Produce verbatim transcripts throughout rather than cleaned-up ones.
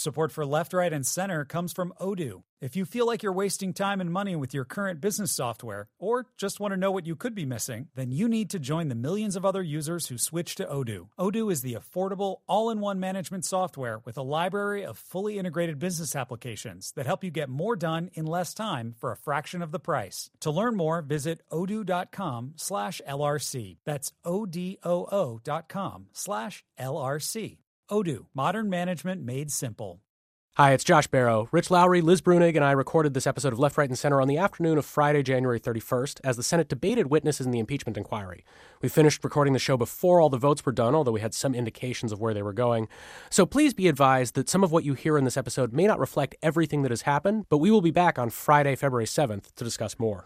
Support for Left, Right, and Center comes from Odoo. If you feel like you're wasting time and money with your current business software, or just want to know what you could be missing, then you need to join the millions of other users who switch to Odoo. Odoo is the affordable, all-in-one management software with a library of fully integrated business applications that help you get more done in less time for a fraction of the price. To learn more, visit odoo.com slash LRC. That's O-D-O-O dot com slash L-R-C. Odoo, modern management made simple. Hi, it's Josh Barrow. Rich Lowry, Liz Brunig, and I recorded this episode of Left, Right, and Center on the afternoon of Friday, January thirty-first, as the Senate debated witnesses in the impeachment inquiry. We finished recording the show before all the votes were done, although we had some indications of where they were going. So please be advised that some of what you hear in this episode may not reflect everything that has happened, but we will be back on Friday, February seventh to discuss more.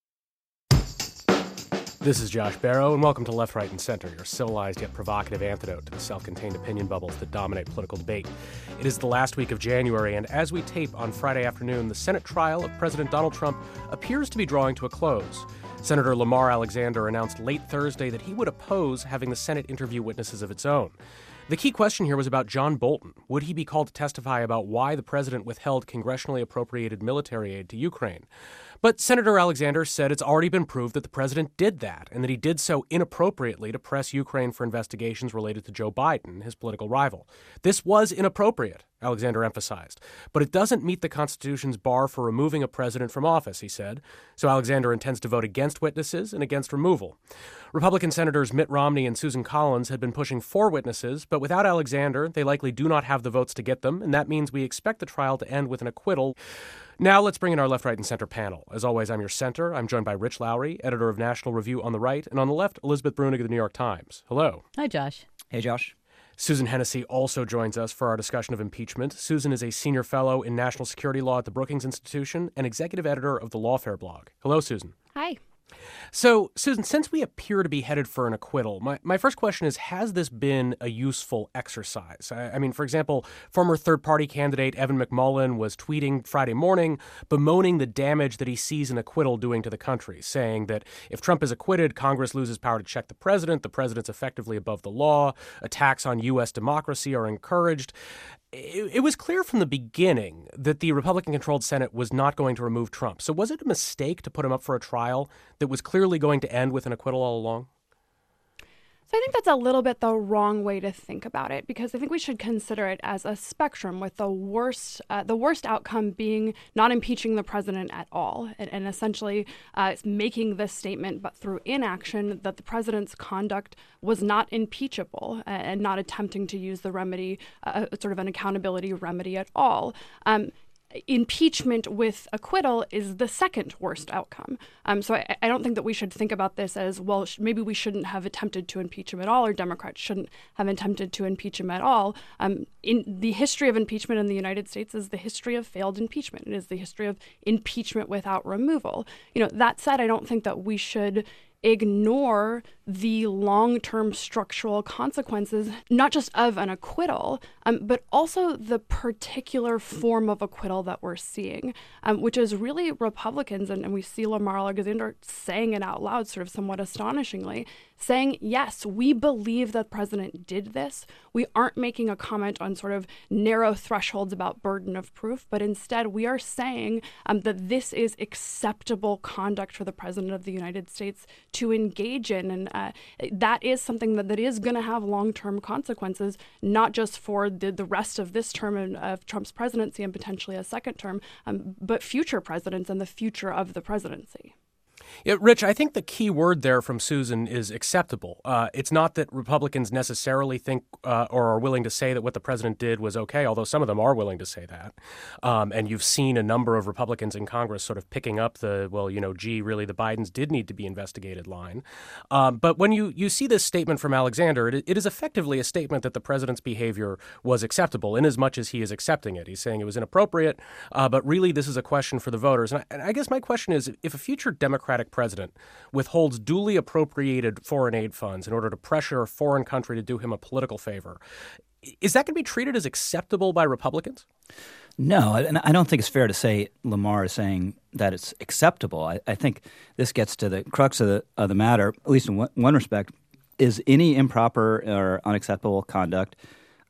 This is Josh Barrow, and welcome to Left, Right, and Center, your civilized yet provocative antidote to the self-contained opinion bubbles that dominate political debate. It is the last week of January, and as we tape on Friday afternoon, the Senate trial of President Donald Trump appears to be drawing to a close. Senator Lamar Alexander announced late Thursday that he would oppose having the Senate interview witnesses of its own. The key question here was about John Bolton. Would he be called to testify about why the president withheld congressionally appropriated military aid to Ukraine? But Senator Alexander said it's already been proved that the president did that, and that he did so inappropriately to press Ukraine for investigations related to Joe Biden, his political rival. This was inappropriate, Alexander emphasized, but it doesn't meet the Constitution's bar for removing a president from office, he said. So Alexander intends to vote against witnesses and against removal. Republican Senators Mitt Romney and Susan Collins had been pushing for witnesses, but without Alexander, they likely do not have the votes to get them, and that means we expect the trial to end with an acquittal. Now let's bring in our Left, Right, and Center panel. As always, I'm your center. I'm joined by Rich Lowry, editor of National Review on the right, and on the left, Elizabeth Brunig of the New York Times. Hello. Hi, Josh. Hey, Josh. Susan Hennessy also joins us for our discussion of impeachment. Susan is a senior fellow in national security law at the Brookings Institution and executive editor of the Lawfare blog. Hello, Susan. Hi. So, Susan, since we appear to be headed for an acquittal, my, my first question is, has this been a useful exercise? I, I mean, for example, former third-party candidate Evan McMullin was tweeting Friday morning, bemoaning the damage that he sees an acquittal doing to the country, saying that if Trump is acquitted, Congress loses power to check the president, the president's effectively above the law, attacks on U S democracy are encouraged. It was clear from the beginning that the Republican-controlled Senate was not going to remove Trump. So was it a mistake to put him up for a trial that was clearly going to end with an acquittal all along? So I think that's a little bit the wrong way to think about it, because I think we should consider it as a spectrum, with the worst uh, the worst outcome being not impeaching the president at all, and, and essentially uh, making this statement, but through inaction, that the president's conduct was not impeachable, uh, and not attempting to use the remedy, uh, sort of an accountability remedy at all. Um, Impeachment with acquittal is the second worst outcome. Um, so I, I don't think that we should think about this as, well, sh- maybe we shouldn't have attempted to impeach him at all, or Democrats shouldn't have attempted to impeach him at all. Um, in the history of impeachment in the United States is the history of failed impeachment. It is the history of impeachment without removal. You know, that said, I don't think that we should ignore the long-term structural consequences, not just of an acquittal, um, but also the particular form of acquittal that we're seeing, um, which is really Republicans, and, and we see Lamar Alexander saying it out loud, sort of somewhat astonishingly, saying, yes, we believe that the president did this. We aren't making a comment on sort of narrow thresholds about burden of proof, but instead we are saying um, that this is acceptable conduct for the president of the United States to engage in. And uh, that is something that, that is going to have long-term consequences, not just for the, the rest of this term of, of Trump's presidency and potentially a second term, um, but future presidents and the future of the presidency. Yeah, Rich, I think the key word there from Susan is acceptable. Uh, it's not that Republicans necessarily think uh, or are willing to say that what the president did was okay, although some of them are willing to say that. Um, and you've seen a number of Republicans in Congress sort of picking up the, well, you know, gee, really, the Bidens did need to be investigated line. Um, but when you, you see this statement from Alexander, it, it is effectively a statement that the president's behavior was acceptable in as much as he is accepting it. He's saying it was inappropriate, uh, but really this is a question for the voters. And I, and I guess my question is, if a future Democratic president withholds duly appropriated foreign aid funds in order to pressure a foreign country to do him a political favor, is that going to be treated as acceptable by Republicans? No, and I don't think it's fair to say Lamar is saying that it's acceptable. I, I think this gets to the crux of the, of the matter, at least in one, one respect, is any improper or unacceptable conduct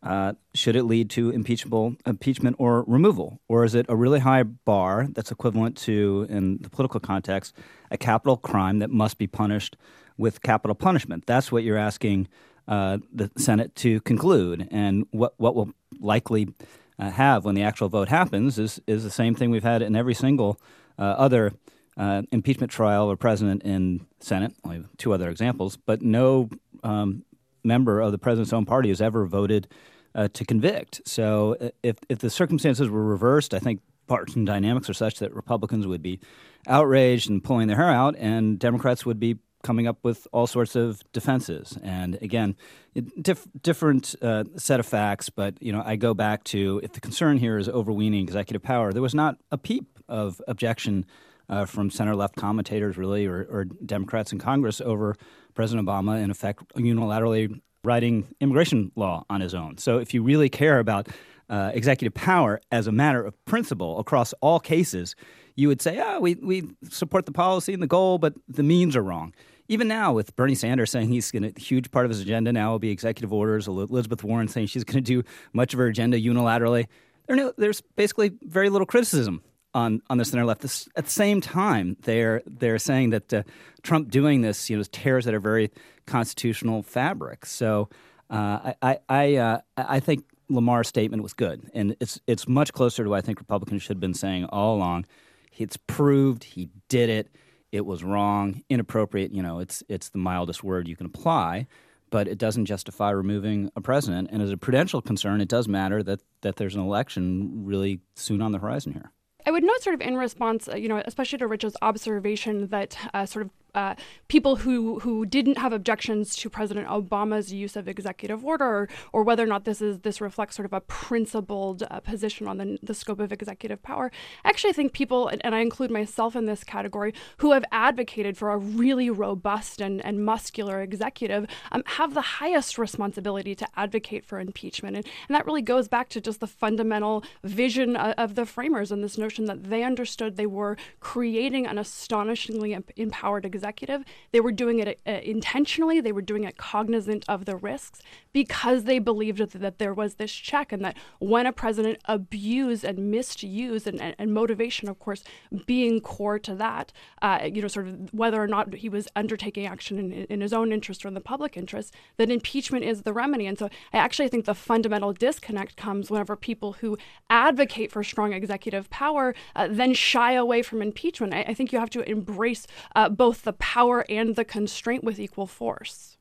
uh, should it lead to impeachable impeachment or removal? Or is it a really high bar that's equivalent to, in the political context, a capital crime that must be punished with capital punishment? That's what you're asking uh, the Senate to conclude. And what, what will likely uh, have when the actual vote happens is, is the same thing we've had in every single uh, other uh, impeachment trial or president in Senate. Only two other examples, but no um, member of the president's own party has ever voted uh, to convict. So if if the circumstances were reversed, I think partisan dynamics are such that Republicans would be outraged and pulling their hair out, and Democrats would be coming up with all sorts of defenses. And again, diff- different uh, set of facts, but you know, I go back to, if the concern here is overweening executive power, there was not a peep of objection uh, from center-left commentators, really, or, or Democrats in Congress over President Obama, in effect, unilaterally writing immigration law on his own. So if you really care about uh, executive power as a matter of principle across all cases, you would say, ah, we, we support the policy and the goal, but the means are wrong. Even now, with Bernie Sanders saying he's going to, a huge part of his agenda now will be executive orders, Elizabeth Warren saying she's going to do much of her agenda unilaterally, there no, there's basically very little criticism on, on the center left. This, at the same time, they're they're saying that uh, Trump doing this, you know, tears at a very constitutional fabric. So uh, I I uh, I think Lamar's statement was good, and it's it's much closer to what I think Republicans should have been saying all along. It's proved he did it. It was wrong, inappropriate. You know, it's it's the mildest word you can apply, but it doesn't justify removing a president. And as a prudential concern, it does matter that that there's an election really soon on the horizon here. I would note, sort of in response, uh, you know, especially to Rich's observation that uh, sort of uh, people who, who didn't have objections to President Obama's use of executive order, or, or whether or not this is this reflects sort of a principled uh, position on the, the scope of executive power. I actually think people, and I include myself in this category, who have advocated for a really robust and, and muscular executive um, have the highest responsibility to advocate for impeachment. And, and that really goes back to just the fundamental vision of, of the framers and this notion that they understood they were creating an astonishingly empowered executive. They were doing it uh, intentionally. They were doing it cognizant of the risks because they believed that, that there was this check, and that when a president abused and misused, and, and, and motivation, of course, being core to that, uh, you know, sort of whether or not he was undertaking action in, in his own interest or in the public interest, that impeachment is the remedy. And so I actually think the fundamental disconnect comes whenever people who advocate for strong executive power uh, then shy away from impeachment. I, I think you have to embrace uh, both the power and the constraint with equal force.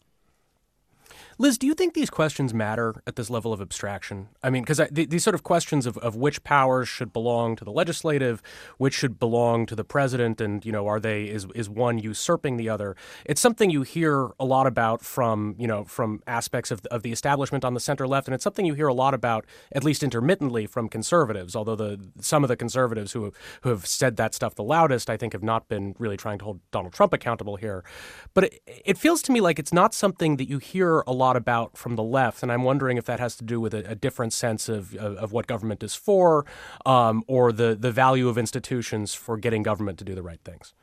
Liz, do you think these questions matter at this level of abstraction? I mean, because th- these sort of questions of, of which powers should belong to the legislative, which should belong to the president, and, you know, are they, is is one usurping the other? It's something you hear a lot about from, you know, from aspects of the, of the establishment on the center left, and it's something you hear a lot about, at least intermittently, from conservatives, although the some of the conservatives who have, who have said that stuff the loudest, I think, have not been really trying to hold Donald Trump accountable here. But it, it feels to me like it's not something that you hear a lot lot about from the left, and I'm wondering if that has to do with a, a different sense of, of of what government is for, um, or the the value of institutions for getting government to do the right things.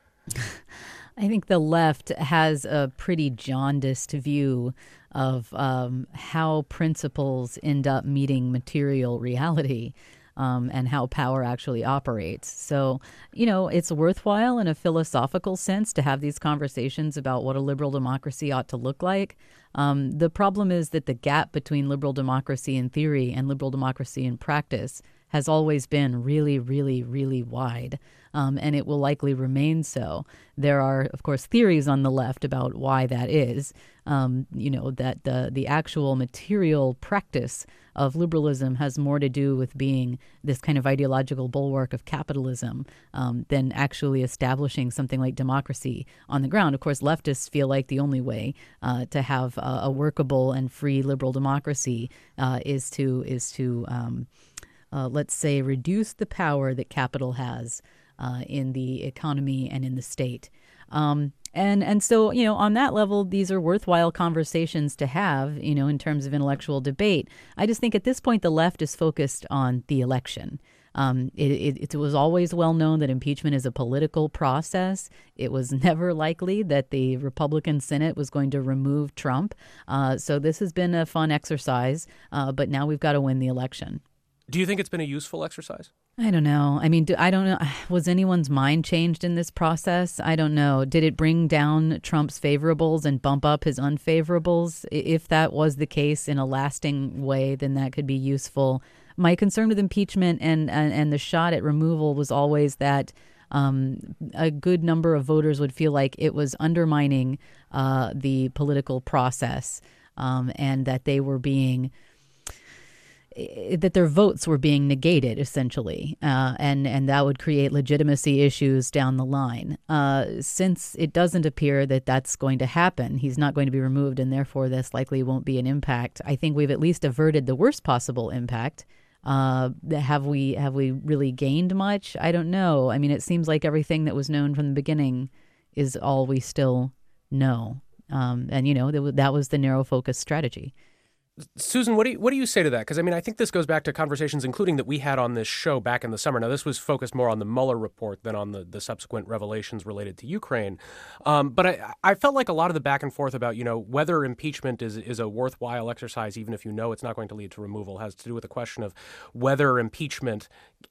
I think the left has a pretty jaundiced view of um, how principles end up meeting material reality. Um, and how power actually operates. So, you know, it's worthwhile in a philosophical sense to have these conversations about what a liberal democracy ought to look like. Um, the problem is that the gap between liberal democracy in theory and liberal democracy in practice has always been really, really, really wide, um, and it will likely remain so. There are, of course, theories on the left about why that is. Um, you know, that the the actual material practice of liberalism has more to do with being this kind of ideological bulwark of capitalism um, than actually establishing something like democracy on the ground. Of course, leftists feel like the only way uh, to have a, a workable and free liberal democracy uh, is to is to um, uh, let's say reduce the power that capital has uh, in the economy and in the state. Um, And and so, you know, on that level, these are worthwhile conversations to have, you know, in terms of intellectual debate. I just think at this point, the left is focused on the election. Um, it, it, it was always well known that impeachment is a political process. It was never likely that the Republican Senate was going to remove Trump. Uh, so this has been a fun exercise, uh, but now we've got to win the election. Do you think it's been a useful exercise? I don't know. I mean, do, I don't know. Was anyone's mind changed in this process? I don't know. Did it bring down Trump's favorables and bump up his unfavorables? If that was the case in a lasting way, then that could be useful. My concern with impeachment and, and, and the shot at removal was always that um, a good number of voters would feel like it was undermining uh, the political process um, and that they were being... that their votes were being negated, essentially, uh, and, and that would create legitimacy issues down the line. Uh, since it doesn't appear that that's going to happen, he's not going to be removed, and therefore this likely won't be an impact. I think we've at least averted the worst possible impact. Uh, have we have we really gained much? I don't know. I mean, it seems like everything that was known from the beginning is all we still know. Um, and, you know, that, that was the narrow focus strategy. Susan, what do you, what do you say to that? Because, I mean, I think this goes back to conversations, including that we had on this show back in the summer. Now, this was focused more on the Mueller report than on the, the subsequent revelations related to Ukraine. Um, but I, I felt like a lot of the back and forth about, you know, whether impeachment is, is a worthwhile exercise, even if you know it's not going to lead to removal, has to do with the question of whether impeachment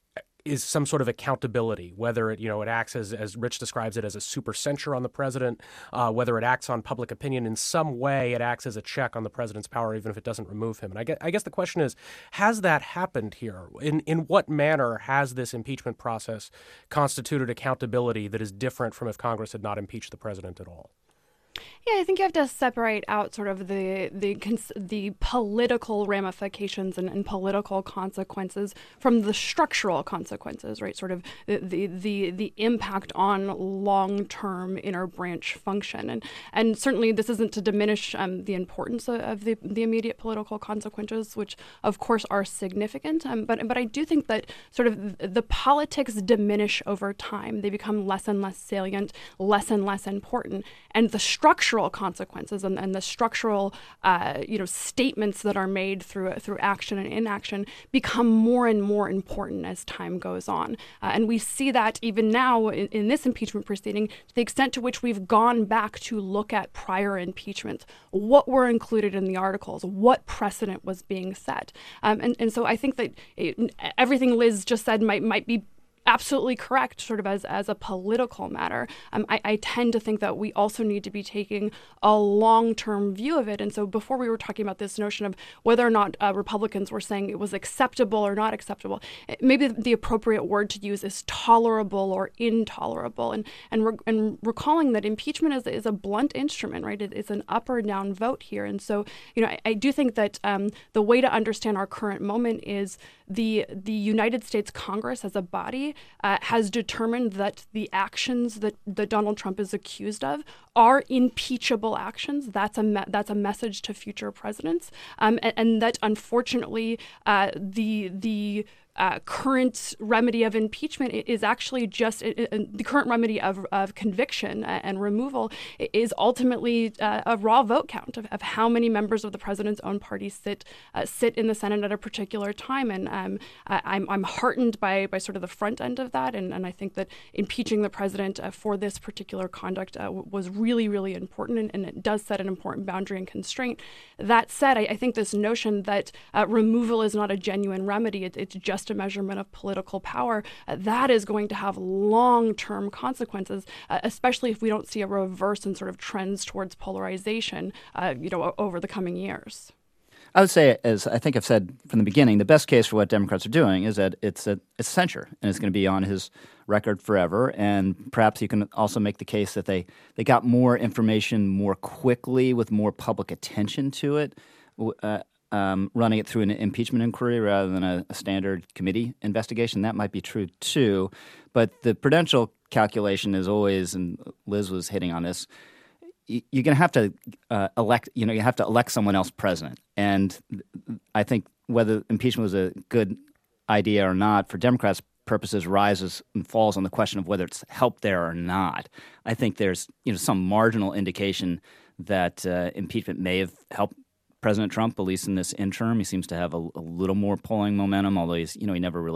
is some sort of accountability, whether it, you know, it acts as, as Rich describes it, as a super censure on the president, uh, whether it acts on public opinion in some way, it acts as a check on the president's power, even if it doesn't remove him. And I guess, I guess the question is, has that happened here? In in what manner has this impeachment process constituted accountability that is different from if Congress had not impeached the president at all? Yeah, I think you have to separate out sort of the the the political ramifications and, and political consequences from the structural consequences, right? Sort of the the the, the impact on long-term inter-branch function, and and certainly this isn't to diminish um, the importance of, of the the immediate political consequences, which of course are significant. Um, but but I do think that sort of the politics diminish over time; they become less and less salient, less and less important, and the structural consequences and, and the structural, uh, you know, statements that are made through through action and inaction become more and more important as time goes on. Uh, and we see that even now in, in this impeachment proceeding, to the extent to which we've gone back to look at prior impeachments, what were included in the articles, what precedent was being set. Um, and, and so I think that it, everything Liz just said might might be absolutely correct, sort of as, as a political matter. Um, I, I tend to think that we also need to be taking a long-term view of it. And so before we were talking about this notion of whether or not uh, Republicans were saying it was acceptable or not acceptable, maybe the appropriate word to use is tolerable or intolerable. And and, re- and recalling that impeachment is, is a blunt instrument, right? It, it's an up or down vote here. And so, you know, I, I do think that um, the way to understand our current moment is the the United States Congress as a body Uh, has determined that the actions that, that Donald Trump is accused of are impeachable actions. That's a me- that's a message to future presidents, um, and, and that unfortunately uh, the the Uh, current remedy of impeachment is actually just it, it, the current remedy of, of conviction and removal is ultimately uh, a raw vote count of, of how many members of the president's own party sit uh, sit in the Senate at a particular time. And um, I, I'm I'm heartened by by sort of the front end of that. And, and I think that impeaching the president uh, for this particular conduct uh, was really, really important. And, and it does set an important boundary and constraint. That said, I, I think this notion that uh, removal is not a genuine remedy, it, it's just a measurement of political power, uh, that is going to have long-term consequences, uh, especially if we don't see a reverse in sort of trends towards polarization, uh, you know, over the coming years. I would say, as I think I've said from the beginning, the best case for what Democrats are doing is that it's a it's censure, and it's going to be on his record forever. And perhaps you can also make the case that they, they got more information more quickly with more public attention to it, uh, Um, running it through an impeachment inquiry rather than a, a standard committee investigation. That might be true too. But the prudential calculation is always, and Liz was hitting on this, y- you're going to have to uh, elect, you know, you have to elect someone else president. And I think whether impeachment was a good idea or not for Democrats' purposes rises and falls on the question of whether it's helped there or not. I think there's, you know, some marginal indication that uh, impeachment may have helped President Trump, at least in this interim. He seems to have a, a little more polling momentum, although he's, you know, he never really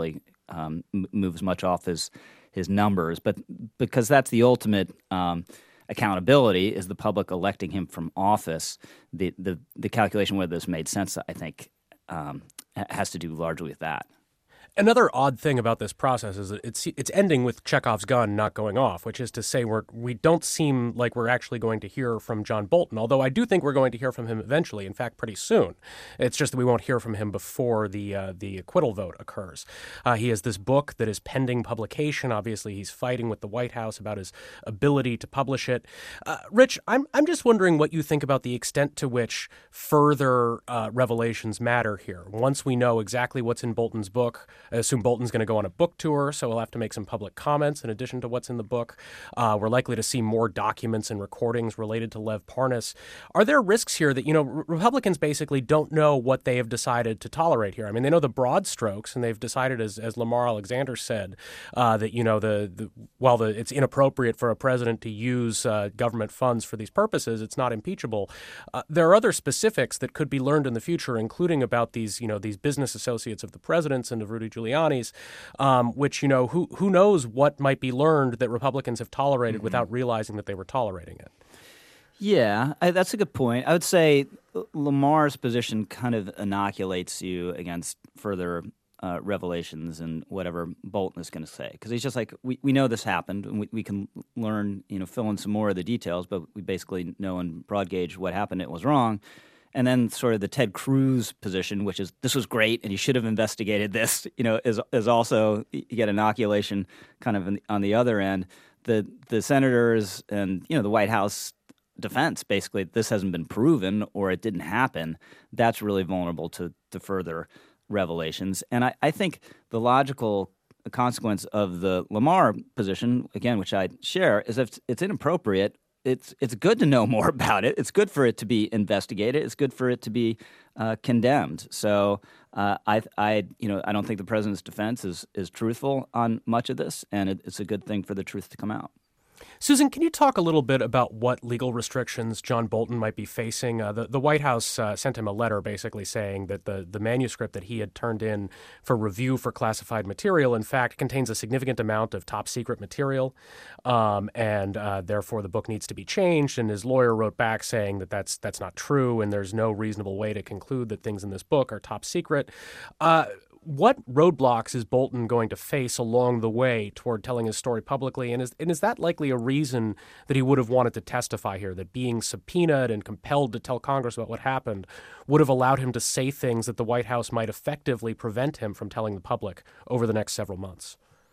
um, m- moves much off his his numbers. But because that's the ultimate um, accountability, is the public electing him from office. The the the calculation whether this made sense, I think, um, has to do largely with that. Another odd thing about this process is that it's it's ending with Chekhov's gun not going off, which is to say we're, we don't seem like we're actually going to hear from John Bolton, although I do think we're going to hear from him eventually, in fact, pretty soon. It's just that we won't hear from him before the uh, the acquittal vote occurs. Uh, he has this book that is pending publication. Obviously, he's fighting with the White House about his ability to publish it. Uh, Rich, I'm, I'm just wondering what you think about the extent to which further uh, revelations matter here. Once we know exactly what's in Bolton's book, I assume Bolton's going to go on a book tour, so we'll have to make some public comments in addition to what's in the book. Uh, we're likely to see more documents and recordings related to Lev Parnas. Are there risks here that, you know, r- Republicans basically don't know what they have decided to tolerate here? I mean, they know the broad strokes, and they've decided, as, as Lamar Alexander said, uh, that, you know, the, the while the, it's inappropriate for a president to use uh, government funds for these purposes, it's not impeachable. Uh, there are other specifics that could be learned in the future, including about these, you know, these business associates of the president's and of Rudy Giuliani's, um, which, you know, who who knows what might be learned that Republicans have tolerated mm-hmm. without realizing that they were tolerating it. Yeah, I, that's a good point. I would say Lamar's position kind of inoculates you against further uh, revelations and whatever Bolton is going to say, because he's just like, we, we know this happened, and we, we can learn, you know, fill in some more of the details, but we basically know in broad gauge what happened, it was wrong. And then sort of the Ted Cruz position, which is this was great and you should have investigated this, you know, is is also, you get inoculation kind of in, on the other end. The the senators and, you know, the White House defense, basically, this hasn't been proven or it didn't happen. That's really vulnerable to, to further revelations. And I, I think the logical consequence of the Lamar position, again, which I share, is if it's inappropriate, It's it's good to know more about it. It's good for it to be investigated. It's good for it to be uh, condemned. So uh, I I you know I don't think the president's defense is is truthful on much of this, and it, it's a good thing for the truth to come out. Susan, can you talk a little bit about what legal restrictions John Bolton might be facing? Uh, the, the White House uh, sent him a letter basically saying that the, the manuscript that he had turned in for review for classified material, in fact, contains a significant amount of top secret material, um, and uh, therefore the book needs to be changed. And his lawyer wrote back saying that that's, that's not true, and there's no reasonable way to conclude that things in this book are top secret. Uh, What roadblocks is Bolton going to face along the way toward telling his story publicly? And is, and is that likely a reason that he would have wanted to testify here, that being subpoenaed and compelled to tell Congress about what happened would have allowed him to say things that the White House might effectively prevent him from telling the public over the next several months?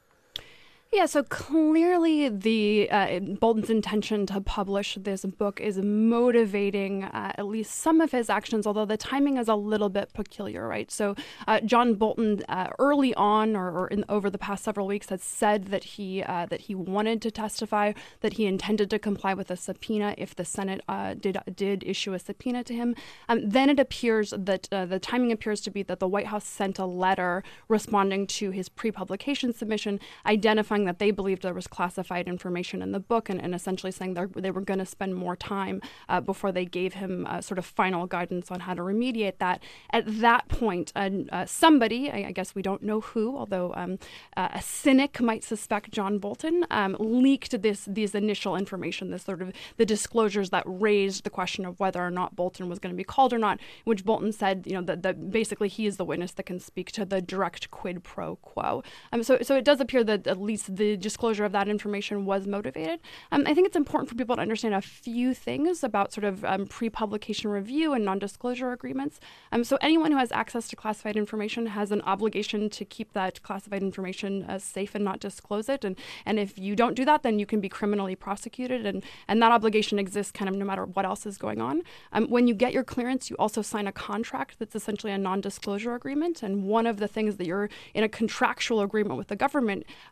Yeah, so clearly the uh, Bolton's intention to publish this book is motivating uh, at least some of his actions, although the timing is a little bit peculiar, right? So uh, John Bolton uh, early on or, or in, over the past several weeks has said that he uh, that he wanted to testify, that he intended to comply with a subpoena if the Senate uh, did did issue a subpoena to him. Um, then it appears that uh, the timing appears to be that the White House sent a letter responding to his pre-publication submission, identifying that they believed there was classified information in the book, and, and essentially saying they were going to spend more time uh, before they gave him uh, sort of final guidance on how to remediate that. At that point, uh, uh, somebody, I, I guess we don't know who, although um, uh, a cynic might suspect John Bolton, um, leaked this these initial information, this sort of the disclosures that raised the question of whether or not Bolton was going to be called or not, which Bolton said, you know, that, that basically he is the witness that can speak to the direct quid pro quo. Um, so, so it does appear that at least the disclosure of that information was motivated. Um, I think it's important for people to understand a few things about sort of um, pre-publication review and non-disclosure agreements. Um, so anyone who has access to classified information has an obligation to keep that classified information uh, safe and not disclose it. And and if you don't do that, then you can be criminally prosecuted. And, and that obligation exists kind of no matter what else is going on. Um, when you get your clearance, you also sign a contract that's essentially a non-disclosure agreement. And one of the things that you're in a contractual agreement with the government uh,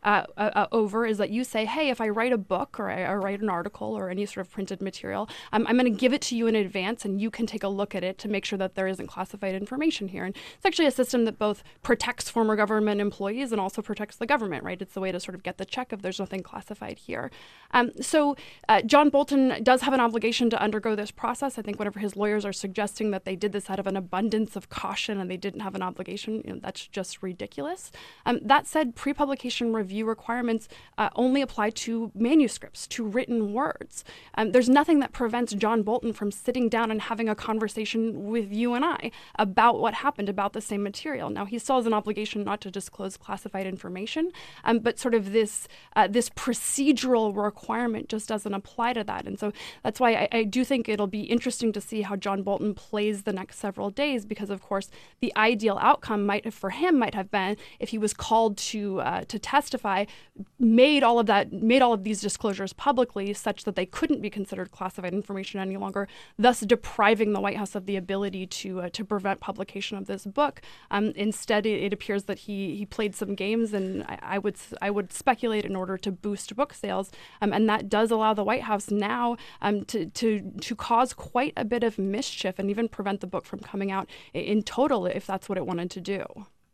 uh, over is that you say, hey, if I write a book or I or write an article or any sort of printed material, I'm, I'm going to give it to you in advance and you can take a look at it to make sure that there isn't classified information here. And it's actually a system that both protects former government employees and also protects the government, right? It's the way to sort of get the check if there's nothing classified here. Um, so uh, John Bolton does have an obligation to undergo this process. I think whenever his lawyers are suggesting that they did this out of an abundance of caution and they didn't have an obligation, you know, that's just ridiculous. Um, that said, pre-publication review requirements uh, only apply to manuscripts, to written words. Um, there's nothing that prevents John Bolton from sitting down and having a conversation with you and I about what happened, about the same material. Now, he still has an obligation not to disclose classified information, um, but sort of this uh, this procedural requirement just doesn't apply to that. And so that's why I, I do think it'll be interesting to see how John Bolton plays the next several days, because, of course, the ideal outcome might for him might have been if he was called to uh, to testify, made all of that, made all of these disclosures publicly such that they couldn't be considered classified information any longer, thus depriving the White House of the ability to uh, to prevent publication of this book. Um, instead, it, it appears that he he played some games, and I, I would I would speculate in order to boost book sales, um, and that does allow the White House now um, to to to cause quite a bit of mischief and even prevent the book from coming out in total if that's what it wanted to do.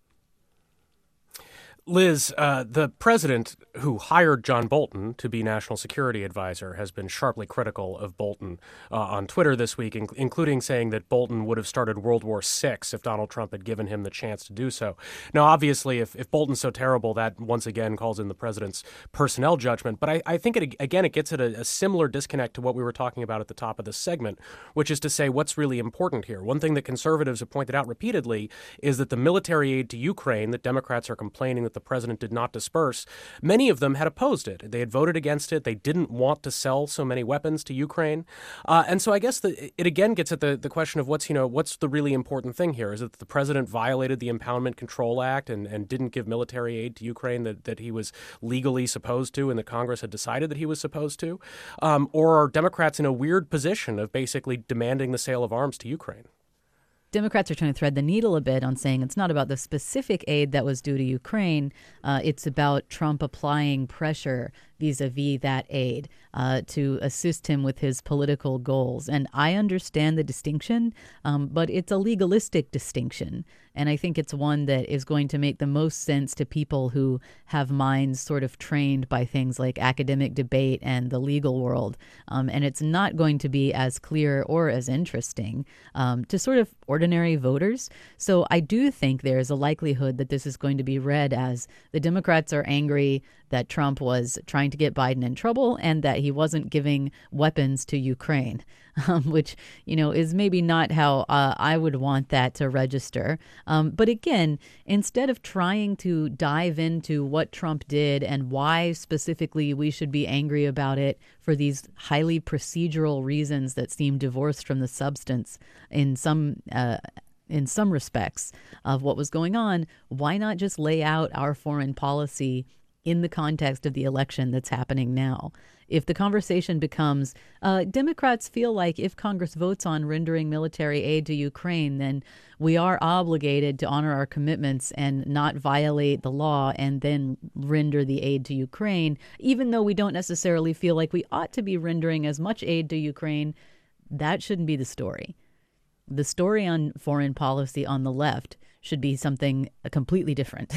Liz, uh, the president who hired John Bolton to be national security advisor has been sharply critical of Bolton uh, on Twitter this week, in- including saying that Bolton would have started World War Six if Donald Trump had given him the chance to do so. Now, obviously, if, if Bolton's so terrible, that once again calls in the president's personnel judgment. But I, I think, it, again, it gets at a, a similar disconnect to what we were talking about at the top of this segment, which is to say what's really important here. One thing that conservatives have pointed out repeatedly is that the military aid to Ukraine that Democrats are complaining that the president did not disperse, many of them had opposed it. They had voted against it. They didn't want to sell so many weapons to Ukraine. Uh, and so I guess the, it again gets at the, the question of what's, you know, what's the really important thing here? Is it that the president violated the Impoundment Control Act and, and didn't give military aid to Ukraine that, that he was legally supposed to and that Congress had decided that he was supposed to? Um, or are Democrats in a weird position of basically demanding the sale of arms to Ukraine? Democrats are trying to thread the needle a bit on saying it's not about the specific aid that was due to Ukraine. Uh, it's about Trump applying pressure vis-a-vis that aid uh, to assist him with his political goals. And I understand the distinction, um, but it's a legalistic distinction. And I think it's one that is going to make the most sense to people who have minds sort of trained by things like academic debate and the legal world. Um, and it's not going to be as clear or as interesting um, to sort of ordinary voters. So I do think there is a likelihood that this is going to be read as the Democrats are angry that Trump was trying to get Biden in trouble and that he wasn't giving weapons to Ukraine, um, which, you know, is maybe not how uh, I would want that to register. Um, but again, instead of trying to dive into what Trump did and why specifically we should be angry about it for these highly procedural reasons that seem divorced from the substance in some uh, in some respects of what was going on, why not just lay out our foreign policy in the context of the election that's happening now? If the conversation becomes, uh, Democrats feel like if Congress votes on rendering military aid to Ukraine, then we are obligated to honor our commitments and not violate the law and then render the aid to Ukraine, even though we don't necessarily feel like we ought to be rendering as much aid to Ukraine, that shouldn't be the story. The story on foreign policy on the left should be something completely different.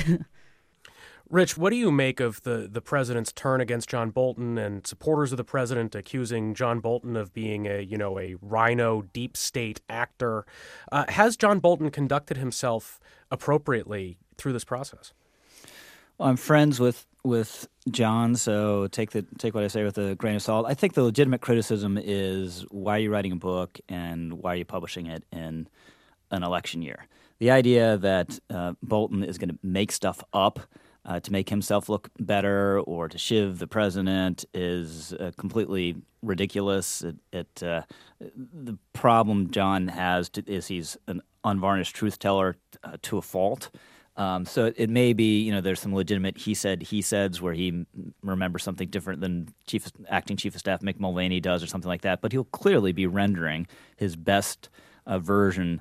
Rich, what do you make of the, the president's turn against John Bolton and supporters of the president accusing John Bolton of being a, you know, a rhino deep state actor? Uh, has John Bolton conducted himself appropriately through this process? Well, I'm friends with, with John, so take the take what I say with a grain of salt. I think the legitimate criticism is why are you writing a book and why are you publishing it in an election year? The idea that uh, Bolton is going to make stuff up Uh, to make himself look better or to shiv the president is uh, completely ridiculous. It, it uh, the problem John has to, is he's an unvarnished truth teller uh, to a fault. Um, so it, it may be, you know, there's some legitimate he said, he saids where he m- remembers something different than Chief Acting Chief of Staff Mick Mulvaney does or something like that. But he'll clearly be rendering his best uh, version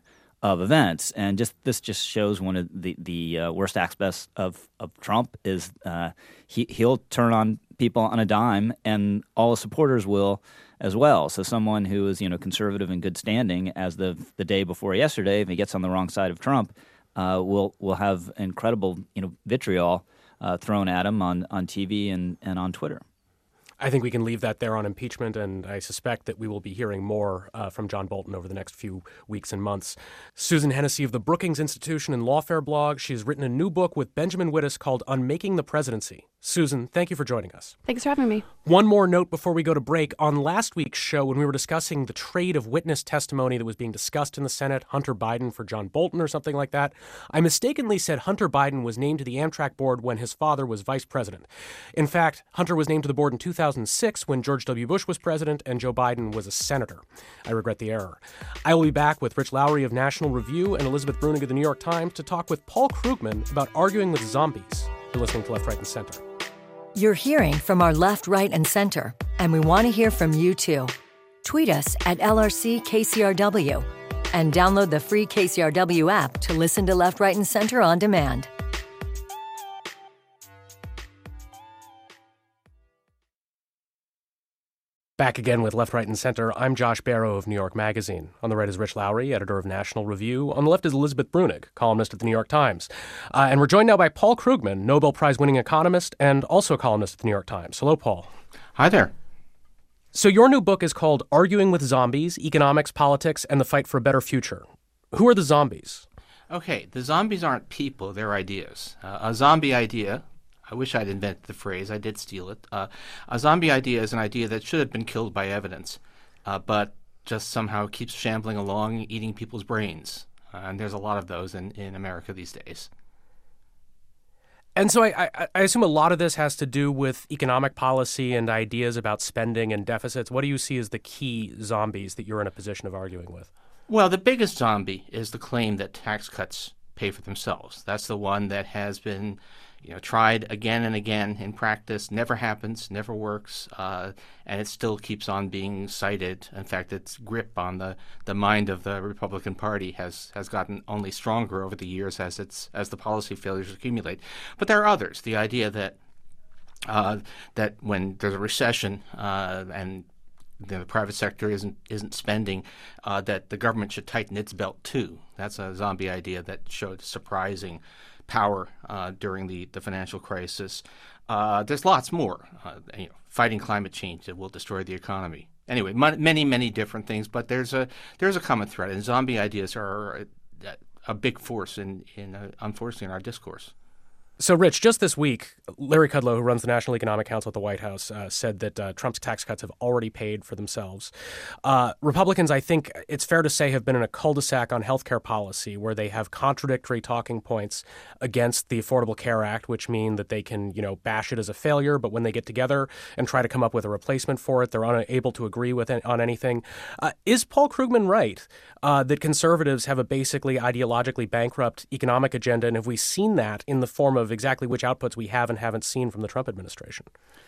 of events. And just this just shows one of the the uh, worst aspects of of Trump is uh, he he'll turn on people on a dime, and all his supporters will as well. So someone who is, you know, conservative in good standing as the the day before yesterday, if he gets on the wrong side of Trump, uh, will will have incredible, you know, vitriol uh, thrown at him on, on T V and, and on Twitter. I think we can leave that there on impeachment, and I suspect that we will be hearing more uh, from John Bolton over the next few weeks and months. Susan Hennessy of the Brookings Institution and Lawfare blog. She's written a new book with Benjamin Wittes called Unmaking the Presidency. Susan, thank you for joining us. Thanks for having me. One more note before we go to break. On last week's show, when we were discussing the trade of witness testimony that was being discussed in the Senate, Hunter Biden for John Bolton or something like that, I mistakenly said Hunter Biden was named to the Amtrak board when his father was vice president. In fact, Hunter was named to the board in two thousand six when George W. Bush was president and Joe Biden was a senator. I regret the error. I will be back with Rich Lowry of National Review and Elizabeth Brunig of the New York Times to talk with Paul Krugman about arguing with zombies. You're listening to Left, Right, and Center. You're hearing from our left, right, and center, and we want to hear from you too. Tweet us at L R C K C R W and download the free K C R W app to listen to Left, Right, and Center on demand. Back again with Left, Right, and Center. I'm Josh Barrow of New York Magazine. On the right is Rich Lowry, editor of National Review. On the left is Elizabeth Brunig, columnist at the New York Times. Uh, and we're joined now by Paul Krugman, Nobel Prize-winning economist and also a columnist at the New York Times. Hello, Paul. Hi there. So your new book is called Arguing with Zombies, Economics, Politics, and the Fight for a Better Future. Who are the zombies? Okay, the zombies aren't people, they're ideas. Uh, a zombie idea, I wish I'd invented the phrase, I did steal it. Uh, a zombie idea is an idea that should have been killed by evidence, uh, but just somehow keeps shambling along, eating people's brains. Uh, and there's a lot of those in, in America these days. And so I, I, I assume a lot of this has to do with economic policy and ideas about spending and deficits. What do you see as the key zombies that you're in a position of arguing with? Well, the biggest zombie is the claim that tax cuts pay for themselves. That's the one that has been, you know, tried again and again in practice, never happens, never works, uh, and it still keeps on being cited. In fact, its grip on the, the mind of the Republican Party has, has gotten only stronger over the years as it's as the policy failures accumulate. But there are others. The idea that uh, that when there's a recession uh, and the private sector isn't isn't spending, uh, that the government should tighten its belt too. That's a zombie idea that showed surprising power uh, during the, the financial crisis. Uh, there's lots more. Uh, you know, fighting climate change that will destroy the economy. Anyway, m- many, many different things, but there's a there's a common thread, and zombie ideas are a, a big force in, in uh, unfortunately, in our discourse. So, Rich, just this week, Larry Kudlow, who runs the National Economic Council at the White House, uh, said that uh, Trump's tax cuts have already paid for themselves. Uh, Republicans, I think it's fair to say, have been in a cul-de-sac on healthcare policy where they have contradictory talking points against the Affordable Care Act, which mean that they can, you know, bash it as a failure, but when they get together and try to come up with a replacement for it, they're unable to agree with it on anything. Uh, is Paul Krugman right uh, that conservatives have a basically ideologically bankrupt economic agenda, and have we seen that in the form of exactly which outputs we have and haven't seen from the Trump administration?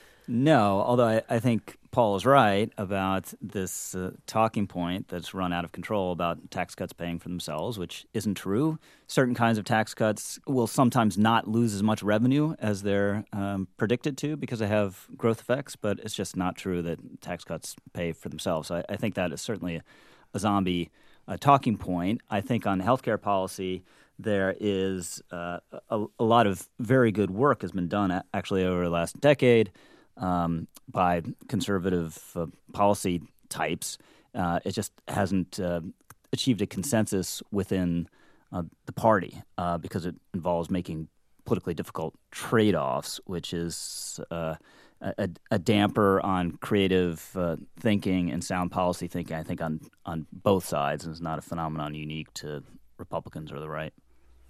No, although I, I think Paul is right about this uh, talking point that's run out of control about tax cuts paying for themselves, which isn't true. Certain kinds of tax cuts will sometimes not lose as much revenue as they're um, predicted to because they have growth effects, but it's just not true that tax cuts pay for themselves. So I, I think that is certainly a, a zombie uh, talking point. I think on healthcare policy, there is uh, a, a lot of very good work has been done actually over the last decade um, by conservative uh, policy types. Uh, it just hasn't uh, achieved a consensus within uh, the party uh, because it involves making politically difficult trade-offs, which is uh, a, a damper on creative uh, thinking and sound policy thinking, I think, on, on both sides, and is not a phenomenon unique to Republicans or the right.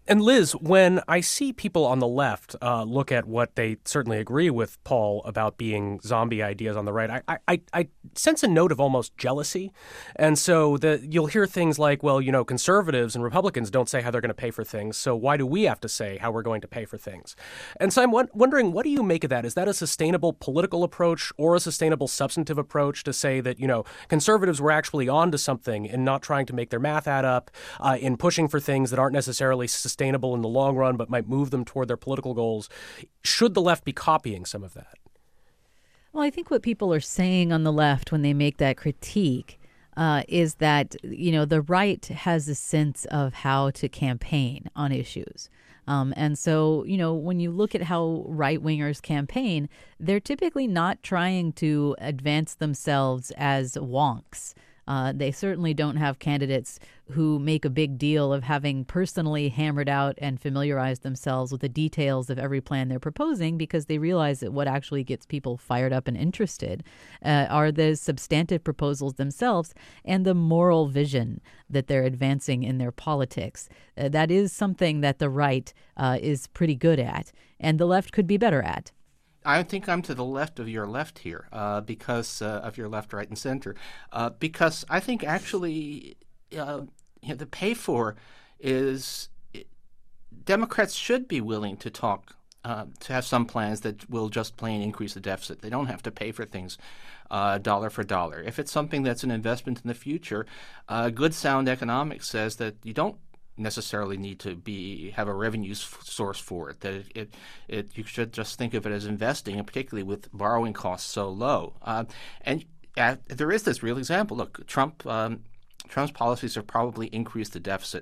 And Liz, when I see people on the left uh, look at what they certainly agree with Paul about being zombie ideas on the right, I, I, I sense a note of almost jealousy. And so the, you'll hear things like, well, you know, conservatives and Republicans don't say how they're going to pay for things, so why do we have to say how we're going to pay for things? And so I'm w- wondering, what do you make of that? Is that a sustainable political approach or a sustainable substantive approach to say that, you know, conservatives were actually onto something in not trying to make their math add up, uh, in pushing for things that aren't necessarily sustainable sustainable in the long run, but might move them toward their political goals? Should the left be copying some of that? Well, I think what people are saying on the left when they make that critique uh, is that, you know, the right has a sense of how to campaign on issues. Um, and so, you know, when you look at how right-wingers campaign, they're typically not trying to advance themselves as wonks. Uh, they certainly don't have candidates who make a big deal of having personally hammered out and familiarized themselves with the details of every plan they're proposing, because they realize that what actually gets people fired up and interested uh, are the substantive proposals themselves and the moral vision that they're advancing in their politics. Uh, that is something that the right uh, is pretty good at, and the left could be better at. I think I'm to the left of your left here, uh, because uh, of your left, right, and center, uh, because I think actually uh, you know, the pay for is Democrats should be willing to talk, uh, to have some plans that will just plain increase the deficit. They don't have to pay for things uh, dollar for dollar. If it's something that's an investment in the future, uh, good sound economics says that you don't necessarily need to be have a revenue source for it. That it, it, it you should just think of it as investing, and particularly with borrowing costs so low. Uh, and uh, there is this real example. Look, Trump um, Trump's policies have probably increased the deficit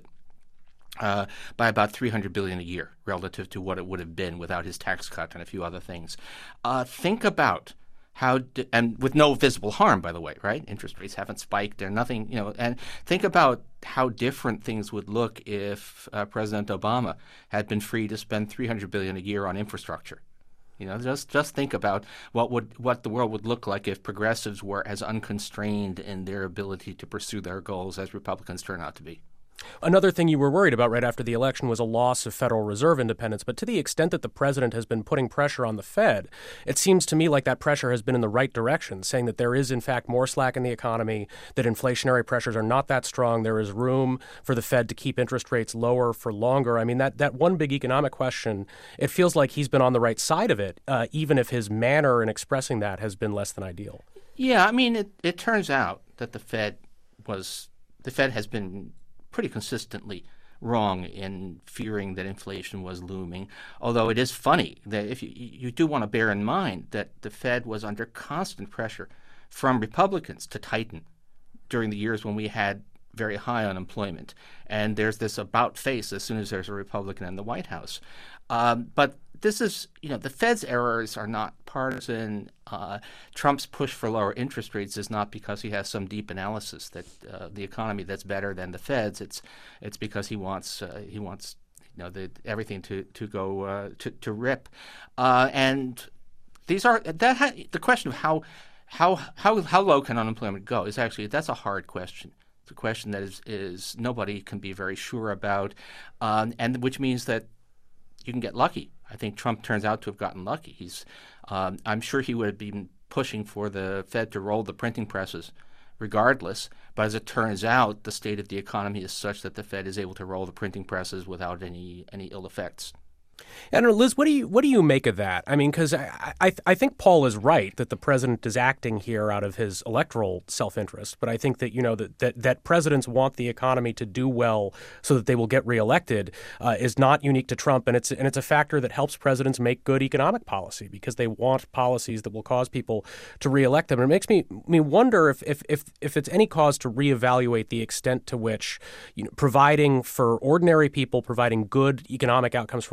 uh, by about three hundred billion dollars a year relative to what it would have been without his tax cut and a few other things. Uh, think about how, di- and with no visible harm, by the way, right? Interest rates haven't spiked. They're nothing, you know, and think about how different things would look if uh, President Obama had been free to spend three hundred billion dollars a year on infrastructure. You know, just just think about what would what the world would look like if progressives were as unconstrained in their ability to pursue their goals as Republicans turn out to be. Another thing you were worried about right after the election was a loss of Federal Reserve independence. But to the extent that the president has been putting pressure on the Fed, it seems to me like that pressure has been in the right direction, saying that there is, in fact, more slack in the economy, that inflationary pressures are not that strong. There is room for the Fed to keep interest rates lower for longer. I mean, that, that one big economic question, it feels like he's been on the right side of it, uh, even if his manner in expressing that has been less than ideal. Yeah, I mean, it, it turns out that the Fed was the Fed has been pretty consistently wrong in fearing that inflation was looming. Although it is funny that if you, you do want to bear in mind that the Fed was under constant pressure from Republicans to tighten during the years when we had very high unemployment. And there's this about face as soon as there's a Republican in the White House. Um, but this is, you know, the Fed's errors are not partisan. Uh, Trump's push for lower interest rates is not because he has some deep analysis that uh, the economy that's better than the Fed's. It's it's because he wants uh, he wants you know the, everything to to go uh, to to rip. Uh, and these are that ha- the question of how how how how low can unemployment go is actually that's a hard question. It's a question that is is nobody can be very sure about, um, and which means that you can get lucky. I think Trump turns out to have gotten lucky. He's, um, I'm sure he would have been pushing for the Fed to roll the printing presses regardless. But as it turns out, the state of the economy is such that the Fed is able to roll the printing presses without any any ill effects. I don't know, Liz, what do you what do you make of that? I mean, because I, I I think Paul is right that the president is acting here out of his electoral self-interest. But I think that, you know, that that, that presidents want the economy to do well so that they will get reelected uh, is not unique to Trump. And it's and it's a factor that helps presidents make good economic policy because they want policies that will cause people to reelect them. And it makes me me wonder if if if, if it's any cause to reevaluate the extent to which, you know, providing for ordinary people, providing good economic outcomes for ordinary people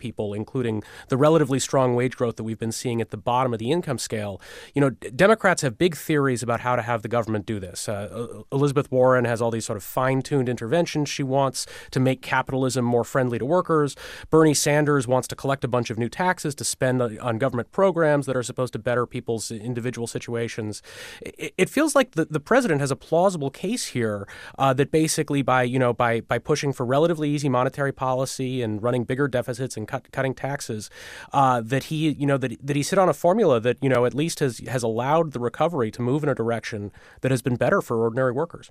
people, including the relatively strong wage growth that we've been seeing at the bottom of the income scale. You know, Democrats have big theories about how to have the government do this. Uh, Elizabeth Warren has all these sort of fine-tuned interventions she wants to make capitalism more friendly to workers. Bernie Sanders wants to collect a bunch of new taxes to spend on government programs that are supposed to better people's individual situations. It, it feels like the, the president has a plausible case here uh, that basically by, you know, by by pushing for relatively easy monetary policy and running bigger deficits and cut, cutting taxes, uh, that he, you know, that that he sit on a formula that, you know, at least has has allowed the recovery to move in a direction that has been better for ordinary workers.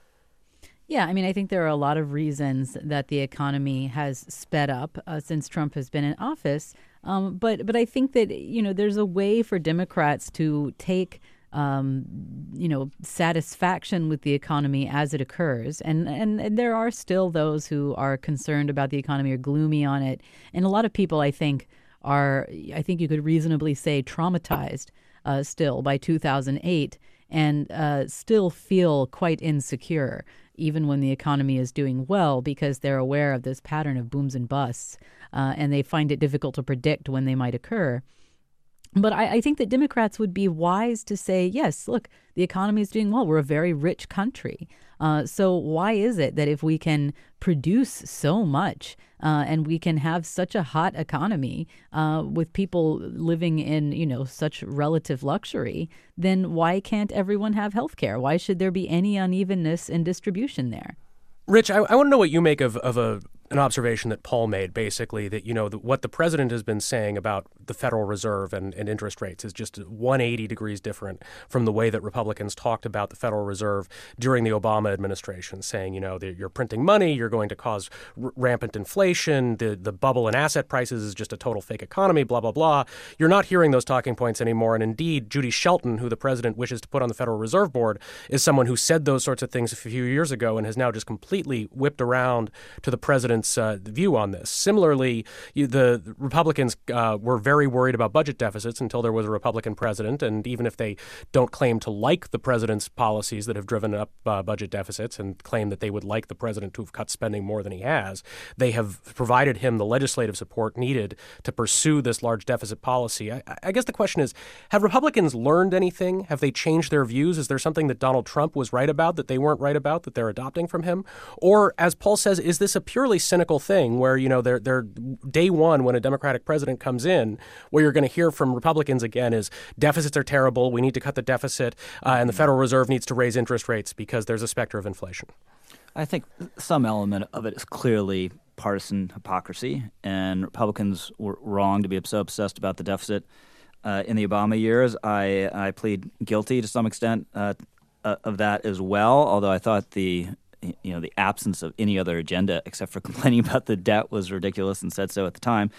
Yeah, I mean, I think there are a lot of reasons that the economy has sped up uh, since Trump has been in office. Um, but but I think that, you know, there's a way for Democrats to take, um, you know, satisfaction with the economy as it occurs. And, and, and there are still those who are concerned about the economy or gloomy on it. And a lot of people, I think, are, I think you could reasonably say, traumatized uh, still by two thousand eight and uh, still feel quite insecure, even when the economy is doing well, because they're aware of this pattern of booms and busts, uh, and they find it difficult to predict when they might occur. But I, I think that Democrats would be wise to say, yes, look, the economy is doing well. We're a very rich country. Uh, so why is it that if we can produce so much uh, and we can have such a hot economy uh, with people living in, you know, such relative luxury, then why can't everyone have health care? Why should there be any unevenness in distribution there? Rich, I, I want to know what you make of, of a an observation that Paul made, basically, that, you know, the, what the president has been saying about the Federal Reserve and, and interest rates is just one hundred eighty degrees different from the way that Republicans talked about the Federal Reserve during the Obama administration, saying, you know, you're printing money, you're going to cause r- rampant inflation, the, the bubble in asset prices is just a total fake economy, blah, blah, blah. You're not hearing those talking points anymore. And indeed, Judy Shelton, who the president wishes to put on the Federal Reserve Board, is someone who said those sorts of things a few years ago and has now just completely whipped around to the president's Uh, view on this. Similarly, you, the, the Republicans uh, were very worried about budget deficits until there was a Republican president, and even if they don't claim to like the president's policies that have driven up uh, budget deficits and claim that they would like the president to have cut spending more than he has, they have provided him the legislative support needed to pursue this large deficit policy. I, I guess the question is, have Republicans learned anything? Have they changed their views? Is there something that Donald Trump was right about that they weren't right about that they're adopting from him? Or, as Paul says, is this a purely cynical thing where, you know, they're, they're day one when a Democratic president comes in, where you're going to hear from Republicans again is deficits are terrible, we need to cut the deficit, uh, and the Federal Reserve needs to raise interest rates because there's a specter of inflation? I think some element of it is clearly partisan hypocrisy, and Republicans were wrong to be so obsessed about the deficit uh, in the Obama years. I, I plead guilty to some extent uh, uh, of that as well, although I thought the you know, the absence of any other agenda except for complaining about the debt was ridiculous and said so at the time.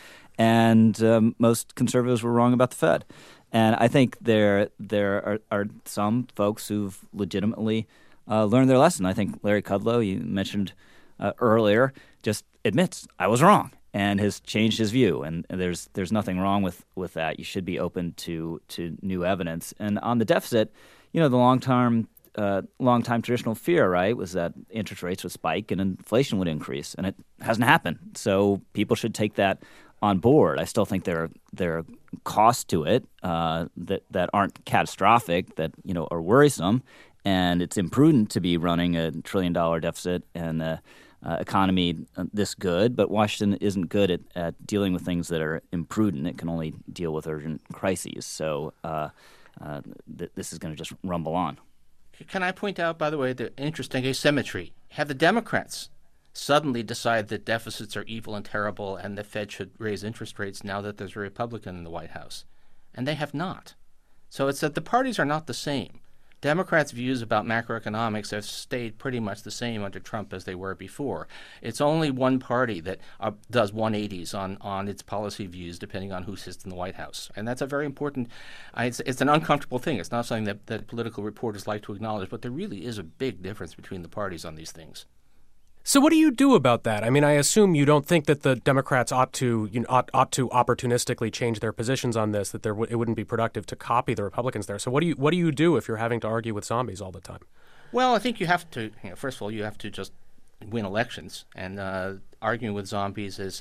And um, most conservatives were wrong about the Fed. And I think there there are, are some folks who've legitimately uh, learned their lesson. I think Larry Kudlow, you mentioned uh, earlier, just admits, I was wrong, and has changed his view. And there's there's nothing wrong with, with that. You should be open to, to new evidence. And on the deficit, you know, the long-term Uh, long-time traditional fear, right, was that interest rates would spike and inflation would increase, and it hasn't happened. So people should take that on board. I still think there are, there are costs to it uh, that that aren't catastrophic, that, you know, are worrisome, and it's imprudent to be running a trillion-dollar deficit and the uh, economy this good. But Washington isn't good at, at dealing with things that are imprudent. It can only deal with urgent crises. So uh, uh, th- this is going to just rumble on. Can I point out, by the way, the interesting asymmetry? Have the Democrats suddenly decide that deficits are evil and terrible and the Fed should raise interest rates now that there's a Republican in the White House? And they have not. So it's that the parties are not the same. Democrats' views about macroeconomics have stayed pretty much the same under Trump as they were before. It's only one party that uh, does one eighties on, on its policy views depending on who sits in the White House. And that's a very important uh, – it's, it's an uncomfortable thing. It's not something that, that political reporters like to acknowledge, but there really is a big difference between the parties on these things. So what do you do about that? I mean, I assume you don't think that the Democrats ought to you know, ought, ought to opportunistically change their positions on this, that there w- it wouldn't be productive to copy the Republicans there. So what do you what do you do if you're having to argue with zombies all the time? Well, I think you have to, you know, first of all, you have to just win elections. And uh, arguing with zombies is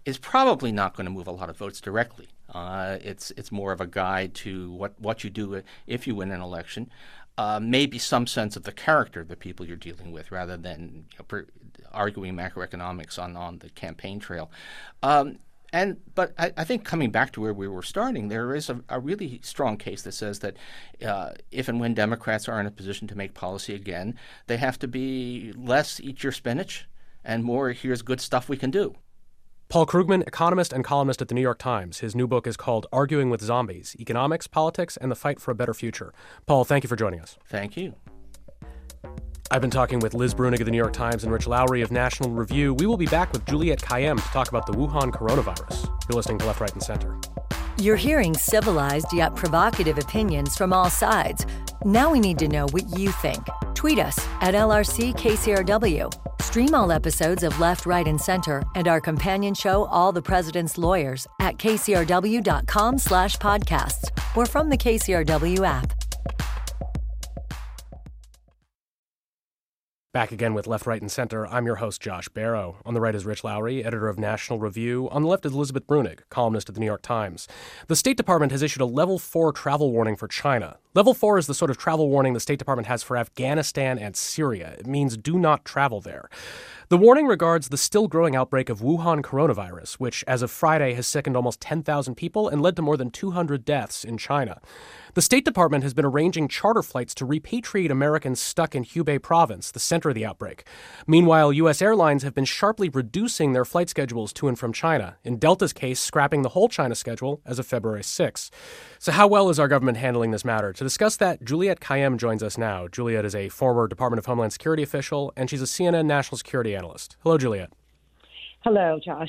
is probably not going to move a lot of votes directdirectly. Uh, it's it's more of a guide to what, what you do if you win an election. Uh, maybe some sense of the character of the people you're dealing with, rather than you know, per, arguing macroeconomics on, on the campaign trail. Um, and but I, I think coming back to where we were starting, there is a, a really strong case that says that uh, if and when Democrats are in a position to make policy again, they have to be less eat your spinach and more here's good stuff we can do. Paul Krugman, economist and columnist at The New York Times. His new book is called Arguing with Zombies, Economics, Politics, and the Fight for a Better Future. Paul, thank you for joining us. Thank you. I've been talking with Liz Bruenig of The New York Times and Rich Lowry of National Review. We will be back with Juliette Kayyem to talk about the Wuhan coronavirus. You're listening to Left, Right, and Center. You're hearing civilized yet provocative opinions from all sides. Now we need to know what you think. Tweet us at L R C K C R W. Stream all episodes of Left, Right, and Center and our companion show, All the President's Lawyers, at kcrw.com slash podcasts or from the K C R W app. Back again with Left, Right, and Center. I'm your host, Josh Barrow. On the right is Rich Lowry, editor of National Review. On the left is Elizabeth Bruenig, columnist at The New York Times. The State Department has issued a level four travel warning for China. Level four is the sort of travel warning the State Department has for Afghanistan and Syria. It means do not travel there. The warning regards the still growing outbreak of Wuhan coronavirus, which, as of Friday, has sickened almost ten thousand people and led to more than two hundred deaths in China. The State Department has been arranging charter flights to repatriate Americans stuck in Hubei province, the center of the outbreak. Meanwhile, U S airlines have been sharply reducing their flight schedules to and from China, in Delta's case, scrapping the whole China schedule as of February sixth. So how well is our government handling this matter? To discuss that, Juliette Kayyem joins us now. Juliette is a former Department of Homeland Security official, and she's a C N N national security analyst. Hello, Juliette. Hello, Josh.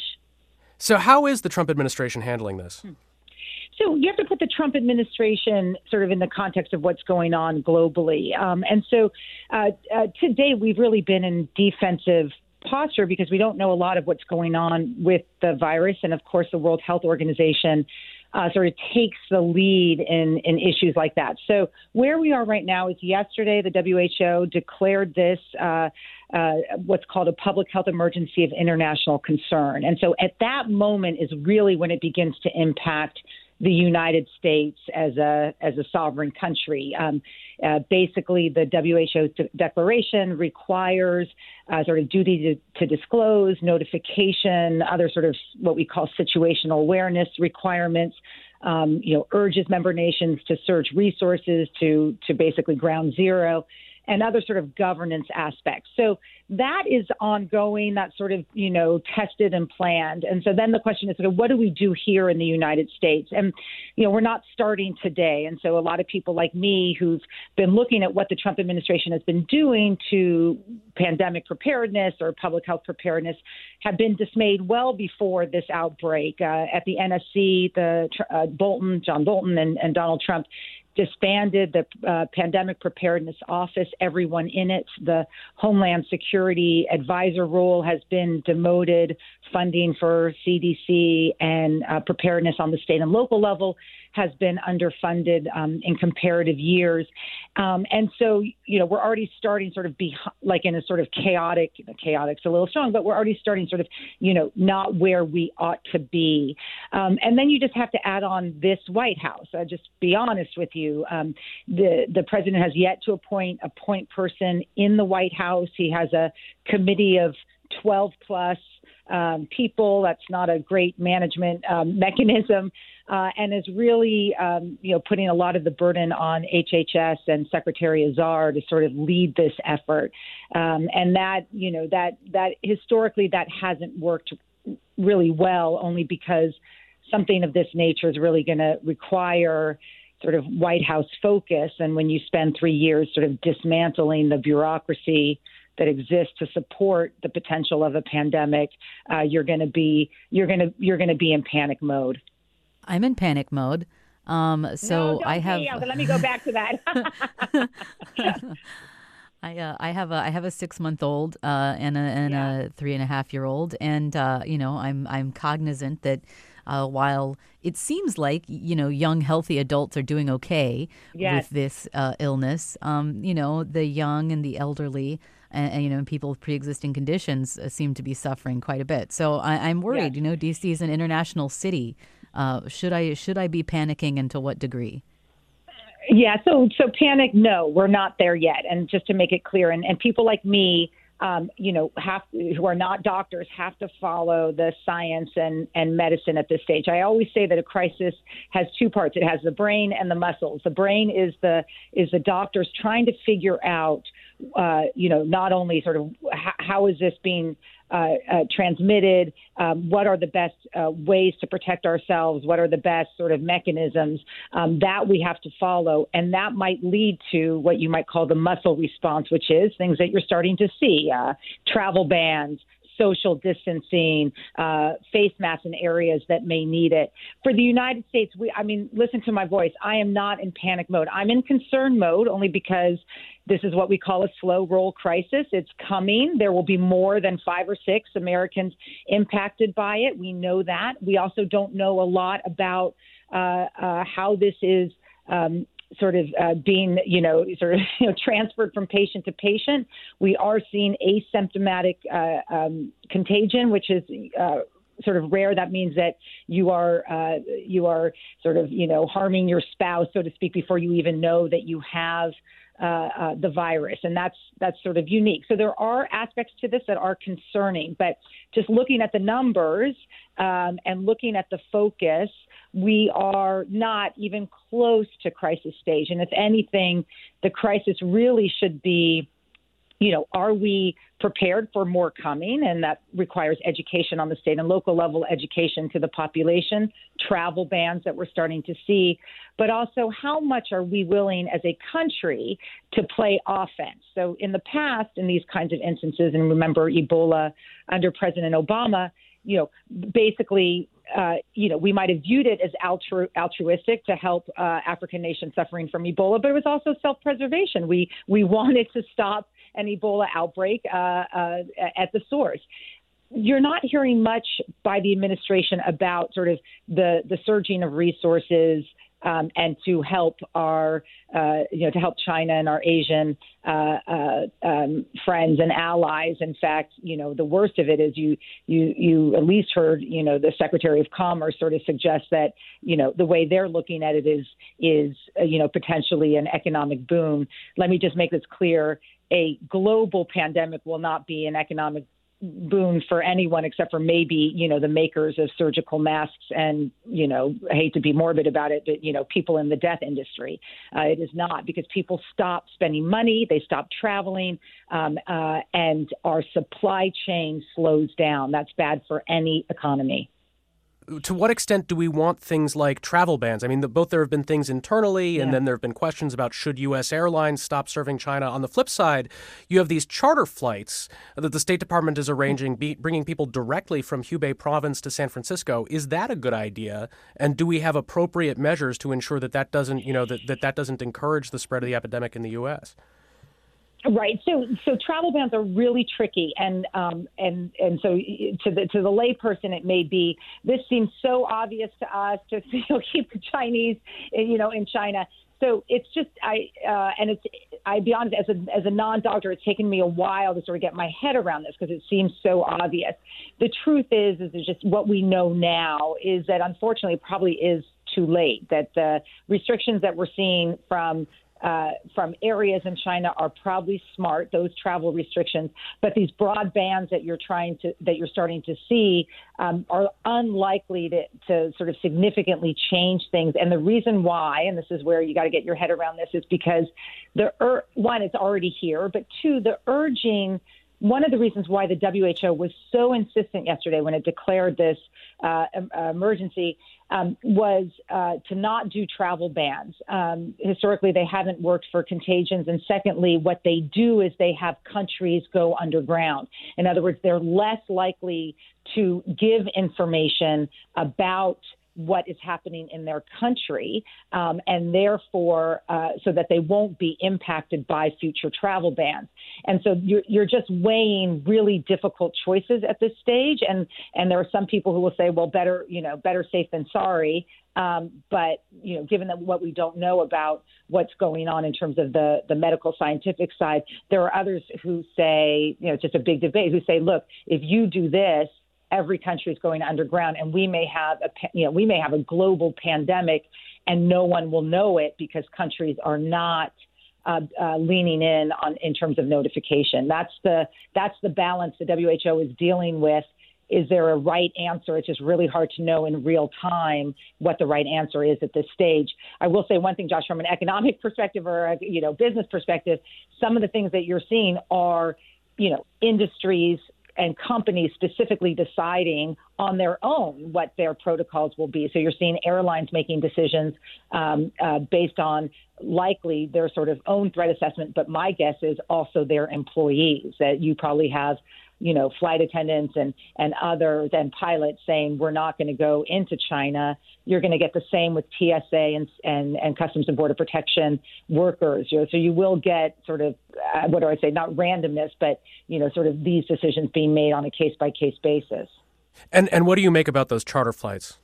So how is the Trump administration handling this? Hmm. So you have to put the Trump administration sort of in the context of what's going on globally. Um, and so uh, uh, today we've really been in defensive posture because we don't know a lot of what's going on with the virus. And of course, the World Health Organization uh, sort of takes the lead in, in issues like that. So where we are right now is yesterday, the W H O declared this uh, uh, what's called a public health emergency of international concern. And so at that moment is really when it begins to impact the United States as a as a sovereign country. Um, uh, basically, the W H O de- declaration requires uh, sort of duty to, to disclose, notification, other sort of what we call situational awareness requirements. Um, you know, urges member nations to search resources to to basically ground zero, and other sort of governance aspects. So that is ongoing, that's sort of, you know, tested and planned. And so then the question is, sort of, what do we do here in the United States? And, you know, we're not starting today. And so a lot of people like me who've been looking at what the Trump administration has been doing to pandemic preparedness or public health preparedness have been dismayed well before this outbreak. Uh, at the N S C, the uh, Bolton, John Bolton and, and Donald Trump disbanded the uh, Pandemic Preparedness Office, everyone in it. The Homeland Security Advisor role has been demoted. Funding for C D C and uh, preparedness on the state and local level has been underfunded um, in comparative years. Um, and so, you know, we're already starting sort of be like in a sort of chaotic, chaotic's a little strong, but we're already starting sort of, you know, not where we ought to be. Um, and then you just have to add on this White House. I'll just be honest with you. Um, the, the president has yet to appoint a point person in the White House. He has a committee of twelve plus um, people. That's not a great management um, mechanism. Uh, and is really, um, you know, putting a lot of the burden on H H S and Secretary Azar to sort of lead this effort. Um, and that, you know, that that historically that hasn't worked really well, only because something of this nature is really going to require sort of White House focus. And when you spend three years sort of dismantling the bureaucracy that exists to support the potential of a pandemic, uh, you're going to be you're going to you're going to be in panic mode. I'm in panic mode. Um, so no, don't I have. Be, okay, let me go back to that. I uh, I have a I have a six month old uh, and a and yeah. a three and a half year old, and uh, you know I'm I'm cognizant that Uh, while it seems like, you know, young, healthy adults are doing okay yes. with this uh, illness, um, you know, the young and the elderly and, and you know, people with pre-existing conditions uh, seem to be suffering quite a bit. So I, I'm worried. Yes. You know, D C is an international city. Uh, should I should I be panicking, and to what degree? Yeah, so so panic, no, we're not there yet. And just to make it clear, and, and people like me, um, you know, have who are not doctors have to follow the science and, and medicine at this stage. I always say that a crisis has two parts. It has the brain and the muscles. The brain is the is the doctors trying to figure out, uh, you know, not only sort of how, how is this being Uh, uh, transmitted, um, what are the best uh, ways to protect ourselves, what are the best sort of mechanisms um, that we have to follow. And that might lead to what you might call the muscle response, which is things that you're starting to see, uh, travel bans, social distancing, uh, face masks in areas that may need it. For the United States, we, I mean, listen to my voice. I am not in panic mode. I'm in concern mode only because this is what we call a slow roll crisis. It's coming. There will be more than five or six Americans impacted by it. We know that. We also don't know a lot about uh, uh, how this is um, sort of uh, being, you know, sort of you know, transferred from patient to patient. We are seeing asymptomatic uh, um, contagion, which is uh, sort of rare. That means that you are uh, you are sort of, you know, harming your spouse, so to speak, before you even know that you have Uh, uh, the virus, and that's that's sort of unique. So there are aspects to this that are concerning, but just looking at the numbers um, and looking at the focus, we are not even close to crisis stage. And if anything, the crisis really should be, you know, are we prepared for more coming? And that requires education on the state and local level, education to the population, travel bans that we're starting to see, but also how much are we willing as a country to play offense? So in the past, in these kinds of instances, and remember Ebola under President Obama, you know, basically, uh, you know, we might have viewed it as altru- altruistic to help uh, African nations suffering from Ebola, but it was also self-preservation. We we wanted to stop an Ebola outbreak uh, uh, at the source. You're not hearing much by the administration about sort of the, the surging of resources um, and to help our, uh, you know, to help China and our Asian uh, uh, um, friends and allies. In fact, you know, the worst of it is you, you, you at least heard, you know, the Secretary of Commerce sort of suggest that, you know, the way they're looking at it is, is uh, you know, potentially an economic boom. Let me just make this clear. A global pandemic will not be an economic boon for anyone except for maybe, you know, the makers of surgical masks and, you know, I hate to be morbid about it, but, you know, people in the death industry. Uh, it is not, because people stop spending money, they stop traveling, um, uh, and our supply chain slows down. That's bad for any economy. To what extent do we want things like travel bans? I mean, the, both there have been things internally, and yeah. then there have been questions about should U S airlines stop serving China. On the flip side, you have these charter flights that the State Department is arranging, be, bringing people directly from Hubei province to San Francisco. Is that a good idea? And do we have appropriate measures to ensure that that doesn't, you know, that that, that doesn't encourage the spread of the epidemic in the U S? Right. So, so travel bans are really tricky, and um, and and so to the to the layperson, it may be this seems so obvious to us to you know, keep the Chinese, you know, in China. So it's just I uh, and it's I be honest, as a as a non-doctor, it's taken me a while to sort of get my head around this because it seems so obvious. The truth is, is it's just what we know now is that unfortunately, it probably is too late. That the restrictions that we're seeing from Uh, from areas in China are probably smart, those travel restrictions, but these broad bans that you're trying to, that you're starting to see um, are unlikely to, to sort of significantly change things. And the reason why, and this is where you got to get your head around this, is because the ur- one, it's already here, but two, the urging. One of the reasons why the W H O was so insistent yesterday when it declared this uh, emergency um, was uh, to not do travel bans. Um, historically, they haven't worked for contagions. And secondly, what they do is they have countries go underground. In other words, they're less likely to give information about what is happening in their country, um, and therefore, uh, so that they won't be impacted by future travel bans. And so you're, you're just weighing really difficult choices at this stage. And, and there are some people who will say, well, better, you know, better safe than sorry. Um, but, you know, given that what we don't know about what's going on in terms of the, the medical scientific side, there are others who say, you know, it's just a big debate, who say, look, if you do this, every country is going underground, and we may have a, you know, we may have a global pandemic, and no one will know it because countries are not uh, uh, leaning in on in terms of notification. That's the that's the balance the W H O is dealing with. Is there a right answer? It's just really hard to know in real time what the right answer is at this stage. I will say one thing, Josh, from an economic perspective or a, you know business perspective, some of the things that you're seeing are, you know, industries and companies specifically deciding on their own what their protocols will be. So you're seeing airlines making decisions um, uh, based on likely their sort of own threat assessment, but my guess is also their employees, that you probably have, you know, flight attendants and, and other than pilots saying, we're not going to go into China. You're going to get the same with T S A and, and, and Customs and Border Protection workers. You know, so you will get sort of, uh, what do I say, not randomness, but, you know, sort of these decisions being made on a case-by-case basis. And and what do you make about those charter flights?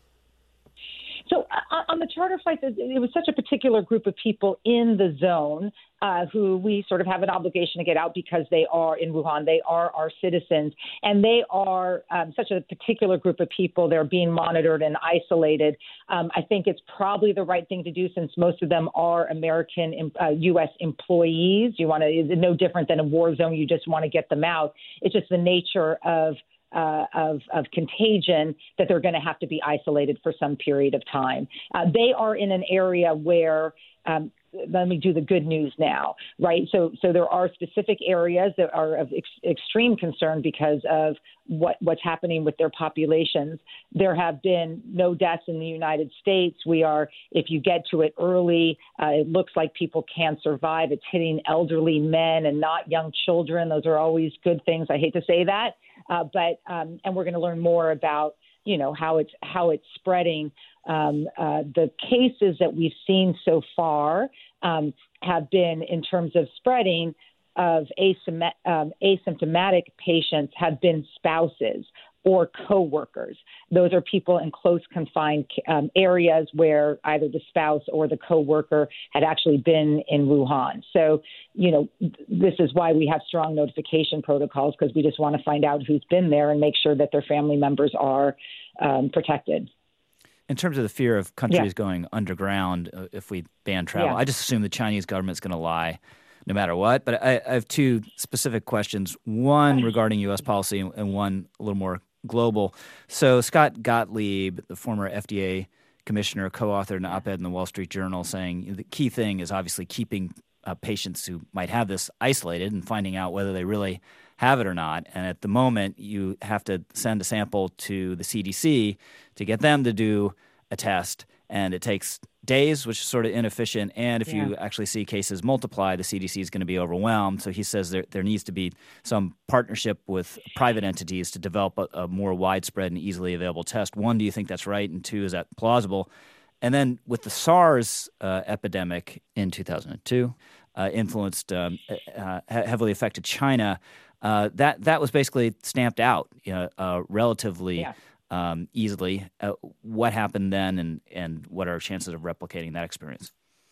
So uh, on the charter flights, it was such a particular group of people in the zone uh, who we sort of have an obligation to get out because they are in Wuhan. They are our citizens, and they are um, such a particular group of people. They're being monitored and isolated. Um, I think it's probably the right thing to do since most of them are American uh, U S employees. You want to, it's no different than a war zone. You just want to get them out. It's just the nature of Uh, of, of contagion that they're going to have to be isolated for some period of time. Uh, they are in an area where, um, let me do the good news now, right? So, so there are specific areas that are of ex- extreme concern because of what, what's happening with their populations. There have been no deaths in the United States. We are, if you get to it early, uh, it looks like people can survive. It's hitting elderly men and not young children. Those are always good things. I hate to say that. Uh, but um, and we're going to learn more about, you know, how it's how it's spreading. Um, uh, the cases that we've seen so far um, have been, in terms of spreading of asymptom- um, asymptomatic patients, have been spouses or coworkers. Those are people in close confined um, areas where either the spouse or the coworker had actually been in Wuhan. So, you know, this is why we have strong notification protocols, because we just want to find out who's been there and make sure that their family members are um, protected. In terms of the fear of countries yeah. going underground uh, if we ban travel, yeah. I just assume the Chinese government's going to lie no matter what. But I, I have two specific questions, one regarding U S policy and one a little more global. So Scott Gottlieb, the former F D A commissioner, co-authored an op-ed in the Wall Street Journal saying the key thing is obviously keeping uh, patients who might have this isolated and finding out whether they really have it or not. And at the moment, you have to send a sample to the C D C to get them to do a test. And it takes days, which is sort of inefficient. And if yeah. you actually see cases multiply, the C D C is going to be overwhelmed. So he says there, there needs to be some partnership with private entities to develop a, a more widespread and easily available test. One, do you think that's right? And two, is that plausible? And then with the SARS uh, epidemic in two thousand two, uh, influenced, um, uh, heavily affected China, uh, that, that was basically stamped out you know, uh, relatively yeah. Um, easily. Uh, what happened then, and, and what are our chances of replicating that experience?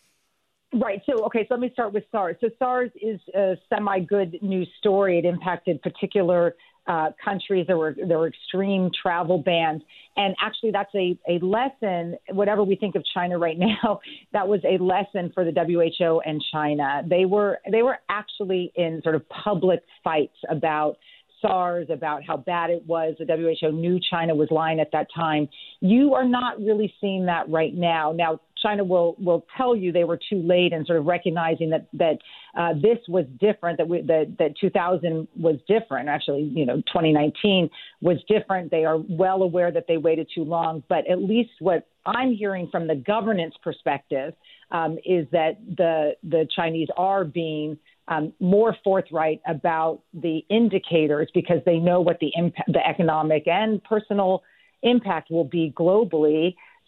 Right. So, okay, so let me start with SARS. So SARS is a semi-good news story. It impacted particular uh, countries. There were there were extreme travel bans. And actually, that's a, a lesson, whatever we think of China right now, that was a lesson for the W H O and China. They were they were actually in sort of public fights about SARS, about how bad it was. The W H O knew China was lying at that time. You are not really seeing that right now. Now, China will will tell you they were too late in sort of recognizing that that uh, this was different, that, we, that that two thousand was different. Actually, you know, twenty nineteen was different. They are well aware that they waited too long. But at least what I'm hearing from the governance perspective um, is that the the Chinese are being Um, more forthright about the indicators because they know what the impact, the economic and personal impact will be globally.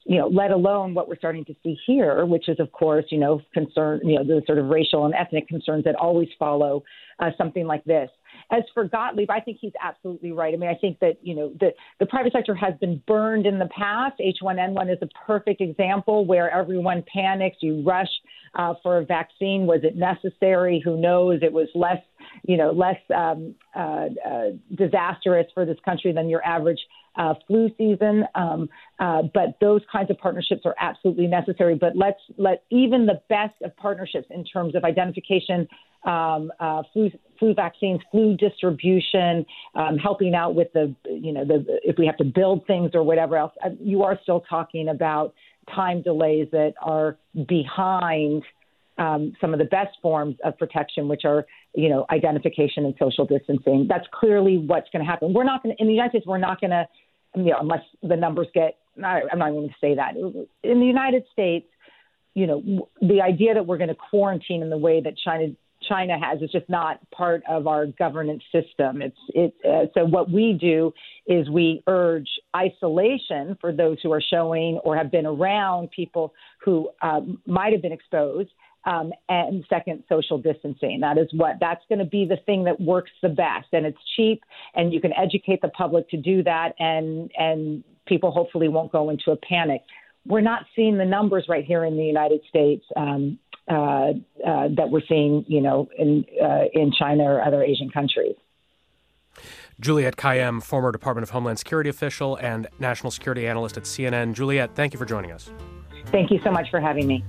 you know, let alone what we're starting to see here, which is, of course, you know, concern, you know, the sort of racial and ethnic concerns that always follow uh, something like this. As for Gottlieb, I think he's absolutely right. I mean, I think that, you know, the, the private sector has been burned in the past. H one N one is a perfect example where everyone panics. You rush uh, for a vaccine. Was it necessary? Who knows? It was less, you know, less um, uh, uh, disastrous for this country than your average uh, flu season. Um, uh, but those kinds of partnerships are absolutely necessary. But let's let even the best of partnerships in terms of identification, um, uh, flu, flu vaccines, flu distribution, um, helping out with the, you know, the if we have to build things or whatever else, uh, you are still talking about time delays that are behind um, some of the best forms of protection, which are, you know, identification and social distancing. That's clearly what's going to happen. We're not going to, in the United States, we're not going to, you know, unless the numbers get, I'm not even going to say that. In the United States, you know, the idea that we're going to quarantine in the way that China China has is just not part of our governance system. It's it. Uh, so what we do is we urge isolation for those who are showing or have been around people who uh, might have been exposed. Um, and second, social distancing. That is what that's going to be the thing that works the best, and it's cheap, and you can educate the public to do that, and and people hopefully won't go into a panic. We're not seeing the numbers right here in the United States um, uh, uh, that we're seeing, you know, in uh, in China or other Asian countries. Juliette Kayyem, former Department of Homeland Security official and national security analyst at C N N. Juliette, thank you for joining us. Thank you so much for having me.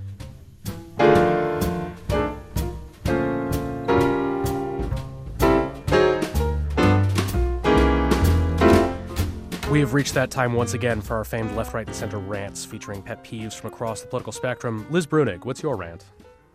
We have reached that time once again for our famed left, right, and center rants featuring pet peeves from across the political spectrum. Liz Bruenig, what's your rant?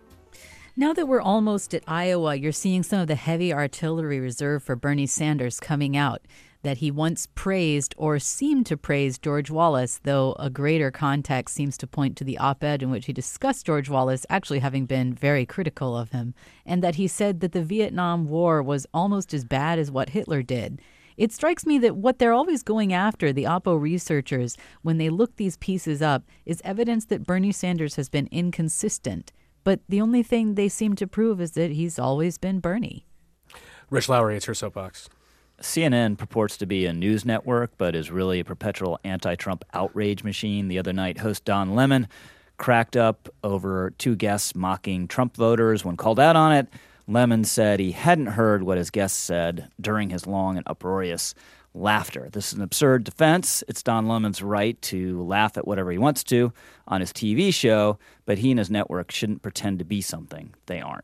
Now that we're almost at Iowa, you're seeing some of the heavy artillery reserved for Bernie Sanders coming out. That he once praised or seemed to praise George Wallace, though a greater context seems to point to the op-ed in which he discussed George Wallace actually having been very critical of him, and that he said that the Vietnam War was almost as bad as what Hitler did. It strikes me that what they're always going after, the Oppo researchers, when they look these pieces up, is evidence that Bernie Sanders has been inconsistent. But the only thing they seem to prove is that he's always been Bernie. Rich Lowry, it's your soapbox. C N N purports to be a news network, but is really a perpetual anti-Trump outrage machine. The other night, host Don Lemon cracked up over two guests mocking Trump voters. When called out on it, Lemon said he hadn't heard what his guests said during his long and uproarious laughter. This is an absurd defense. It's Don Lemon's right to laugh at whatever he wants to on his T V show, but he and his network shouldn't pretend to be something they aren't.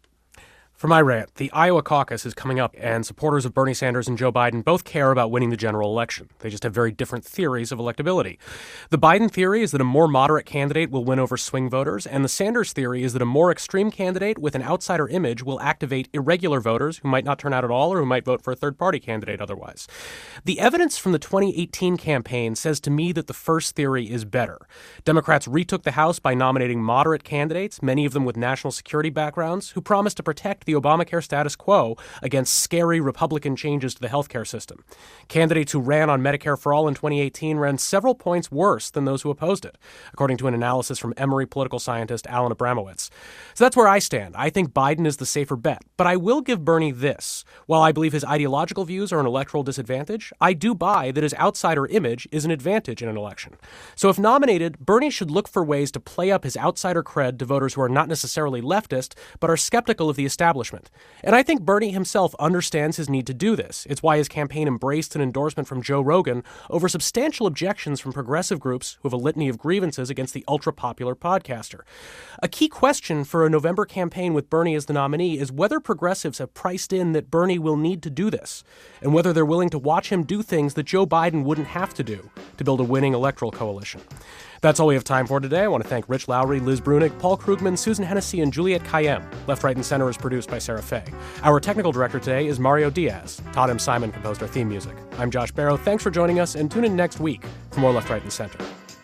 For my rant, the Iowa caucus is coming up, and supporters of Bernie Sanders and Joe Biden both care about winning the general election. They just have very different theories of electability. The Biden theory is that a more moderate candidate will win over swing voters, and the Sanders theory is that a more extreme candidate with an outsider image will activate irregular voters who might not turn out at all or who might vote for a third-party candidate otherwise. The evidence from the twenty eighteen campaign says to me that the first theory is better. Democrats retook the House by nominating moderate candidates, many of them with national security backgrounds, who promised to protect the Obamacare status quo against scary Republican changes to the healthcare system. Candidates who ran on Medicare for All in twenty eighteen ran several points worse than those who opposed it, according to an analysis from Emory political scientist Alan Abramowitz. So that's where I stand. I think Biden is the safer bet. But I will give Bernie this. While I believe his ideological views are an electoral disadvantage, I do buy that his outsider image is an advantage in an election. So if nominated, Bernie should look for ways to play up his outsider cred to voters who are not necessarily leftist, but are skeptical of the establishment. And I think Bernie himself understands his need to do this. It's why his campaign embraced an endorsement from Joe Rogan over substantial objections from progressive groups who have a litany of grievances against the ultra-popular podcaster. A key question for a November campaign with Bernie as the nominee is whether progressives have priced in that Bernie will need to do this, and whether they're willing to watch him do things that Joe Biden wouldn't have to do to build a winning electoral coalition. That's all we have time for today. I want to thank Rich Lowry, Liz Bruenig, Paul Krugman, Susan Hennessy, and Juliette Kayyem. Left, Right, and Center is produced by Sarah Fay. Our technical director today is Mario Diaz. Todd M. Simon composed our theme music. I'm Josh Barrow. Thanks for joining us, and tune in next week for more Left, Right, and Center.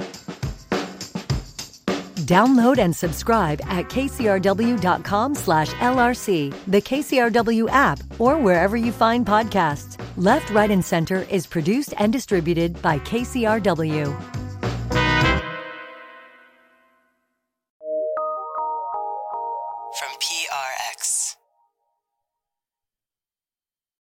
Download and subscribe at kcrw.com slash LRC, the K C R W app, or wherever you find podcasts. Left, Right, and Center is produced and distributed by K C R W.